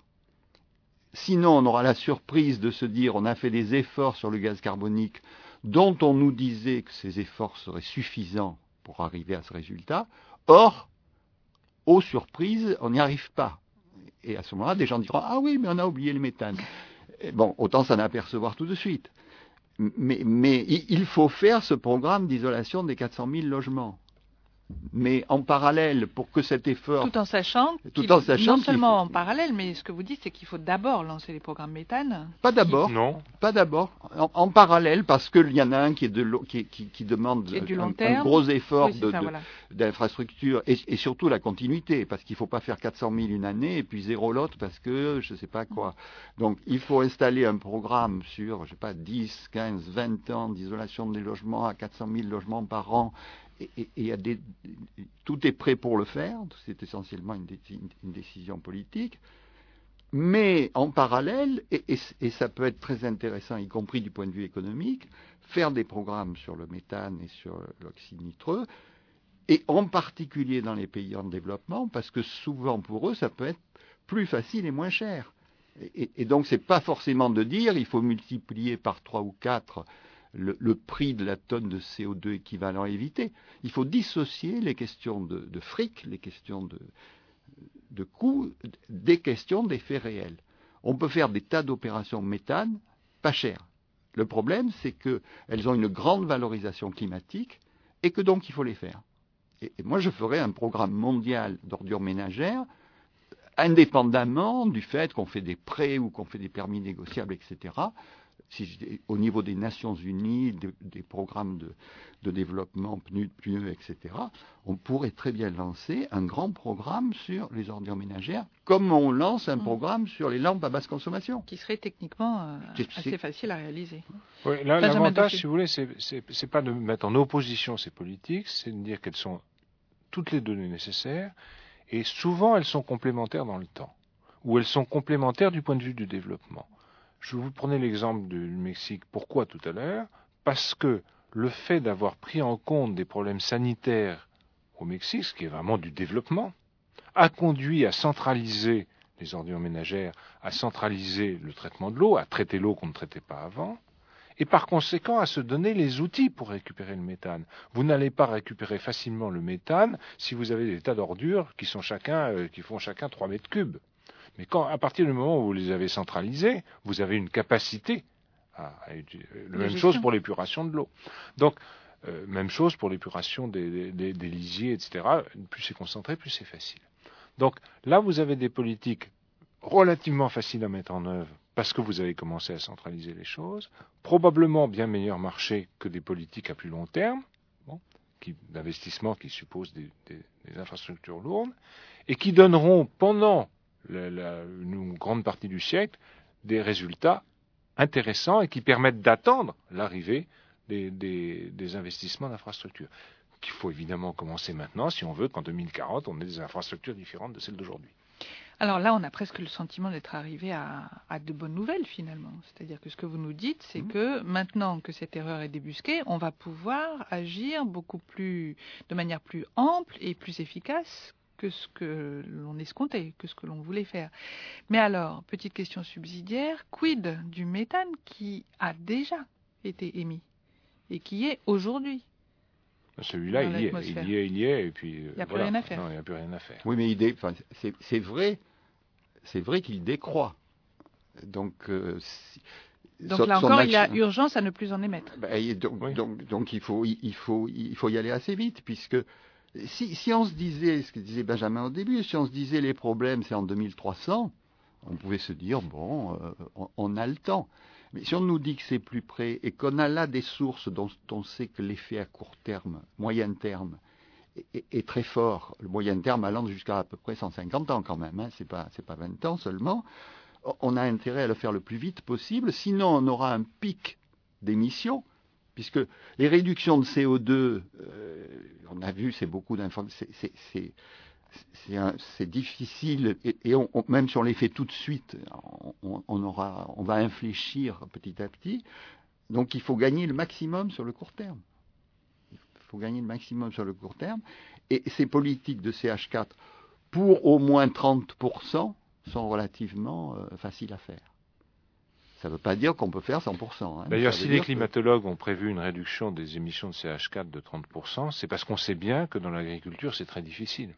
Sinon, on aura la surprise de se dire on a fait des efforts sur le gaz carbonique dont on nous disait que ces efforts seraient suffisants pour arriver à ce résultat. Or, aux surprises, on n'y arrive pas. Et à ce moment-là, des gens diront « Ah oui, mais on a oublié le méthane ». Bon, autant s'en apercevoir tout de suite. Mais, mais il faut faire ce programme d'isolation des quatre cent mille logements. Mais en parallèle, pour que cet effort... Tout en sachant, tout en sachant non seulement faut... en parallèle, mais ce que vous dites, c'est qu'il faut d'abord lancer les programmes méthane. Pas d'abord. Qui... Non. Pas d'abord. En, en parallèle, parce qu'il y en a un qui, est de qui, qui, qui demande qui du un, long terme. un gros effort oui, de, ça, de, voilà. d'infrastructure et, et surtout la continuité, parce qu'il ne faut pas faire quatre cent mille une année et puis zéro l'autre parce que je ne sais pas quoi. Donc il faut installer un programme sur, je sais pas, dix, quinze, vingt ans d'isolation des logements à quatre cent mille logements par an. Et, et, et a des, tout est prêt pour le faire, c'est essentiellement une, dé, une décision politique, mais en parallèle, et, et, et ça peut être très intéressant, y compris du point de vue économique, faire des programmes sur le méthane et sur l'oxyde nitreux, et en particulier dans les pays en développement, parce que souvent pour eux, ça peut être plus facile et moins cher. Et, et donc, c'est pas forcément de dire il faut multiplier par trois ou quatre Le, le prix de la tonne de C O deux équivalent évité. Il faut dissocier les questions de, de fric, les questions de, de coûts, des questions d'effets réels. On peut faire des tas d'opérations méthane pas chères. Le problème, c'est qu'elles ont une grande valorisation climatique et que donc il faut les faire. Et, et moi, je ferais un programme mondial d'ordures ménagères indépendamment du fait qu'on fait des prêts ou qu'on fait des permis négociables, et cetera, si je, au niveau des Nations Unies, des, des programmes de, de développement P N U D, P N U, et cetera, on pourrait très bien lancer un grand programme sur les ordures ménagères, comme on lance un mmh. programme sur les lampes à basse consommation. Qui serait techniquement euh, assez facile à réaliser. Oui, là, l'avantage, si vous voulez, c'est, c'est, c'est pas de mettre en opposition ces politiques, c'est de dire qu'elles sont toutes les données nécessaires, et souvent elles sont complémentaires dans le temps, ou elles sont complémentaires du point de vue du développement. Je vous prenais l'exemple du Mexique. Pourquoi tout à l'heure ? Parce que le fait d'avoir pris en compte des problèmes sanitaires au Mexique, ce qui est vraiment du développement, a conduit à centraliser les ordures ménagères, à centraliser le traitement de l'eau, à traiter l'eau qu'on ne traitait pas avant, et par conséquent à se donner les outils pour récupérer le méthane. Vous n'allez pas récupérer facilement le méthane si vous avez des tas d'ordures qui, sont chacun, euh, qui font chacun trois mètres cubes. Mais quand, à partir du moment où vous les avez centralisés, vous avez une capacité à, à utiliser. La même chose pour l'épuration de l'eau. Donc, euh, même chose pour l'épuration des, des, des lisiers, et cetera. Plus c'est concentré, plus c'est facile. Donc là, vous avez des politiques relativement faciles à mettre en œuvre parce que vous avez commencé à centraliser les choses, probablement bien meilleur marché que des politiques à plus long terme, bon, qui, d'investissement qui supposent des, des, des infrastructures lourdes, et qui donneront pendant la, la, une grande partie du siècle des résultats intéressants et qui permettent d'attendre l'arrivée des, des, des investissements d'infrastructures. Qu'il faut évidemment commencer maintenant si on veut qu'en deux mille quarante, on ait des infrastructures différentes de celles d'aujourd'hui. Alors là, on a presque le sentiment d'être arrivé à, à de bonnes nouvelles finalement. C'est-à-dire que ce que vous nous dites, c'est mmh. que maintenant que cette erreur est débusquée, on va pouvoir agir beaucoup plus, de manière plus ample et plus efficace que ce que l'on escomptait, que ce que l'on voulait faire. Mais alors, petite question subsidiaire, quid du méthane qui a déjà été émis et qui est aujourd'hui? Celui-là, il y, est, il y est, il y est, et puis... Il n'y a voilà. plus rien à faire. Non, il n'y a plus rien à faire. Oui, mais il dé... enfin, c'est, c'est vrai, c'est vrai qu'il décroît. Donc, euh, si... donc son, là encore, action... il y a urgence à ne plus en émettre. Ben, donc, oui. donc, donc, il faut, il faut, il faut y aller assez vite, puisque si, si on se disait, ce que disait Benjamin au début, si on se disait les problèmes, c'est en deux mille trois cents, on pouvait se dire bon, euh, on, on a le temps. Mais si on nous dit que c'est plus près et qu'on a là des sources dont on sait que l'effet à court terme, moyen terme, est, est, est très fort, le moyen terme allant jusqu'à à peu près cent cinquante ans quand même, hein, c'est pas, c'est pas vingt ans seulement, on a intérêt à le faire le plus vite possible, sinon on aura un pic d'émissions, puisque les réductions de C O deux, euh, on a vu, c'est beaucoup d'informations, c'est, c'est, c'est, un, c'est difficile, et, et on, on, même si on les fait tout de suite, on, on, aura, on va infléchir petit à petit. Donc il faut gagner le maximum sur le court terme. Il faut gagner le maximum sur le court terme. Et ces politiques de C H quatre, pour au moins trente pour cent, sont relativement euh, faciles à faire. Ça ne veut pas dire qu'on peut faire cent pour cent. Hein. D'ailleurs, si les climatologues que... ont prévu une réduction des émissions de C H quatre de trente pour cent, c'est parce qu'on sait bien que dans l'agriculture, c'est très difficile.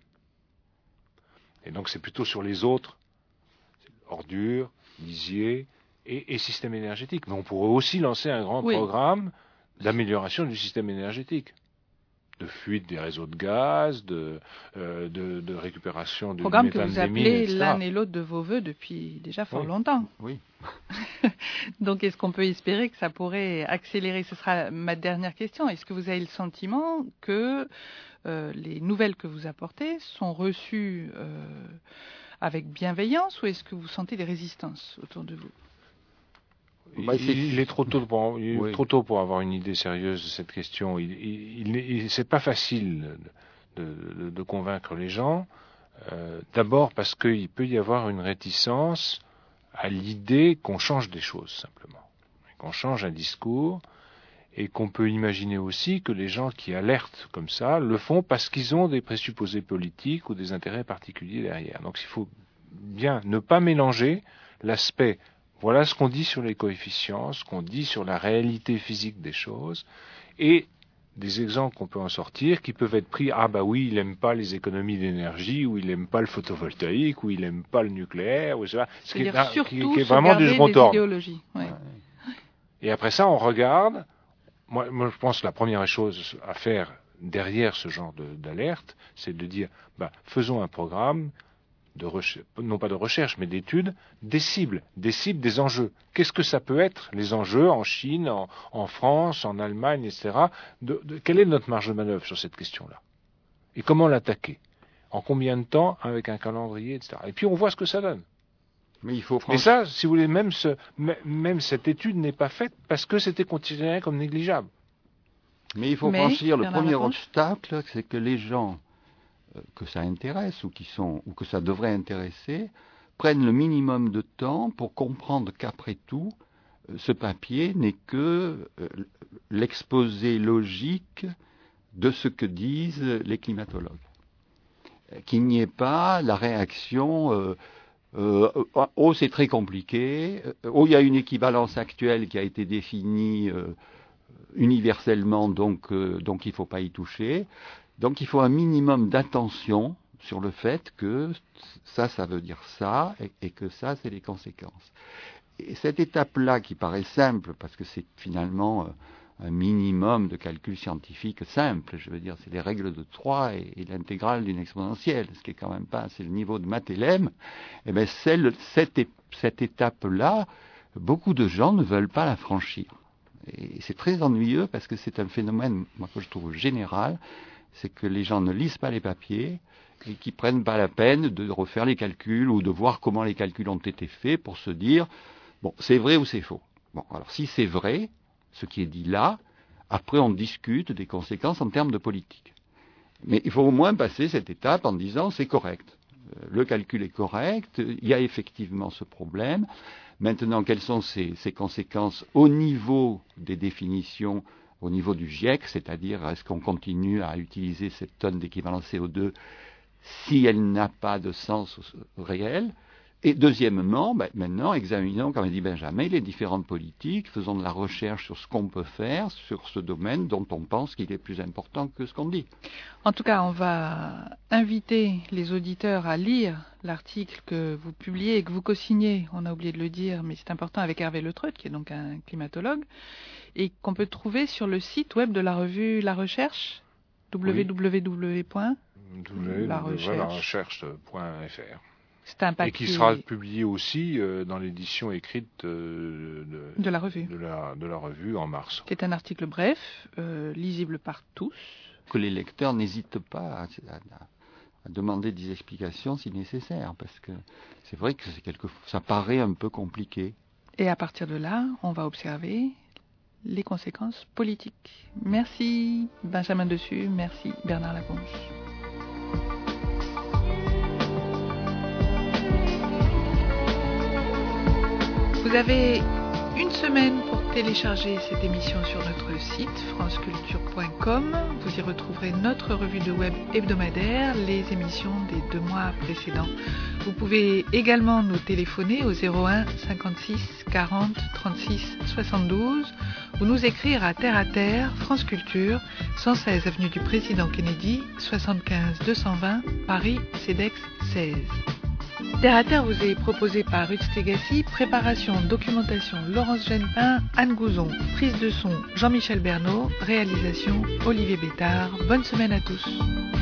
Et donc c'est plutôt sur les autres, ordures, lisiers et, et système énergétique. Mais on pourrait aussi lancer un grand oui. programme d'amélioration du système énergétique, de fuite des réseaux de gaz, de, euh, de, de récupération du programme méthane que vous des appelez mines, et cetera. L'un et l'autre de vos voeux depuis déjà fort oui. longtemps. Oui. Donc est-ce qu'on peut espérer que ça pourrait accélérer? Ce sera ma dernière question. Est-ce que vous avez le sentiment que euh, les nouvelles que vous apportez sont reçues euh, avec bienveillance, ou est-ce que vous sentez des résistances autour de vous? Bah, il, il est trop tôt pour, il est oui. trop tôt pour avoir une idée sérieuse de cette question. Il, il, il, il c'est pas facile de, de, de convaincre les gens. Euh, d'abord parce qu'il peut y avoir une réticence à l'idée qu'on change des choses simplement, qu'on change un discours, et qu'on peut imaginer aussi que les gens qui alertent comme ça le font parce qu'ils ont des présupposés politiques ou des intérêts particuliers derrière. Donc il faut bien ne pas mélanger l'aspect voilà ce qu'on dit sur les coefficients, ce qu'on dit sur la réalité physique des choses, et des exemples qu'on peut en sortir qui peuvent être pris, ah bah oui, il n'aime pas les économies d'énergie, ou il n'aime pas le photovoltaïque, ou il n'aime pas le nucléaire, ou ça, ce qui est, qui, qui est vraiment du second ordre. Ouais. Et après ça, on regarde, moi, moi je pense que la première chose à faire derrière ce genre de, d'alerte, c'est de dire, bah, faisons un programme de recherche, non pas de recherche, mais d'études, des cibles, des cibles, des enjeux. Qu'est-ce que ça peut être, les enjeux en Chine, en, en France, en Allemagne, et cetera. De, de, quelle est notre marge de manœuvre sur cette question-là? Et comment l'attaquer? En combien de temps, avec un calendrier, et cetera. Et puis on voit ce que ça donne. Mais il faut Mais ça, si vous voulez, même, ce, même cette étude n'est pas faite parce que c'était considéré comme négligeable. Mais il faut Mais, franchir le Bernard premier Laponche. obstacle, c'est que les gens euh, que ça intéresse ou qui sont ou que ça devrait intéresser prennent le minimum de temps pour comprendre qu'après tout, euh, ce papier n'est que euh, l'exposé logique de ce que disent les climatologues. Qu'il n'y ait pas la réaction euh, euh, oh c'est très compliqué, oh il y a une équivalence actuelle qui a été définie euh, universellement, donc, euh, donc il ne faut pas y toucher. Donc il faut un minimum d'attention sur le fait que ça, ça veut dire ça, et, et que ça, c'est les conséquences. Et cette étape-là, qui paraît simple, parce que c'est finalement euh, un minimum de calcul scientifique simple, je veux dire, c'est les règles de trois et, et l'intégrale d'une exponentielle, ce qui est quand même pas, c'est le niveau de Math-L M, et bien celle, cette, cette étape-là, beaucoup de gens ne veulent pas la franchir. Et c'est très ennuyeux parce que c'est un phénomène, moi, que je trouve général, c'est que les gens ne lisent pas les papiers et qui prennent pas la peine de refaire les calculs ou de voir comment les calculs ont été faits pour se dire, bon, c'est vrai ou c'est faux. Bon, alors si c'est vrai, ce qui est dit là, après on discute des conséquences en termes de politique. Mais il faut au moins passer cette étape en disant c'est correct. Le calcul est correct, il y a effectivement ce problème. Maintenant, quelles sont ces, ces conséquences au niveau des définitions, au niveau du GIEC, c'est-à-dire est-ce qu'on continue à utiliser cette tonne d'équivalent C O deux si elle n'a pas de sens réel? Et deuxièmement, ben, maintenant, examinons, comme a dit Benjamin, les différentes politiques, faisons de la recherche sur ce qu'on peut faire, sur ce domaine dont on pense qu'il est plus important que ce qu'on dit. En tout cas, on va inviter les auditeurs à lire l'article que vous publiez et que vous co-signez, on a oublié de le dire, mais c'est important, avec Hervé Letreut, qui est donc un climatologue, et qu'on peut trouver sur le site web de la revue La Recherche, w w w point la recherche point f r. C'est un papier... Et qui sera publié aussi euh, dans l'édition écrite euh, de, de la revue. De la, de la revue en mars. C'est un article bref, euh, lisible par tous. Que les lecteurs n'hésitent pas à, à, à demander des explications si nécessaire, parce que c'est vrai que c'est quelque, ça paraît un peu compliqué. Et à partir de là, on va observer les conséquences politiques. Merci Benjamin Dessus, merci Bernard Laponche. Vous avez une semaine pour télécharger cette émission sur notre site franceculture point com. Vous y retrouverez notre revue de web hebdomadaire, les émissions des deux mois précédents. Vous pouvez également nous téléphoner au zéro un cinquante-six quarante trente-six soixante-douze ou nous écrire à Terre à Terre, France Culture, cent seize avenue du Président Kennedy, soixante-quinze deux cent vingt, Paris, CEDEX seize. Terre à Terre vous est proposé par Ruth Stegassi, préparation, documentation, Laurence Genepin, Anne Gouzon, prise de son, Jean-Michel Bernot, réalisation, Olivier Bétard. Bonne semaine à tous.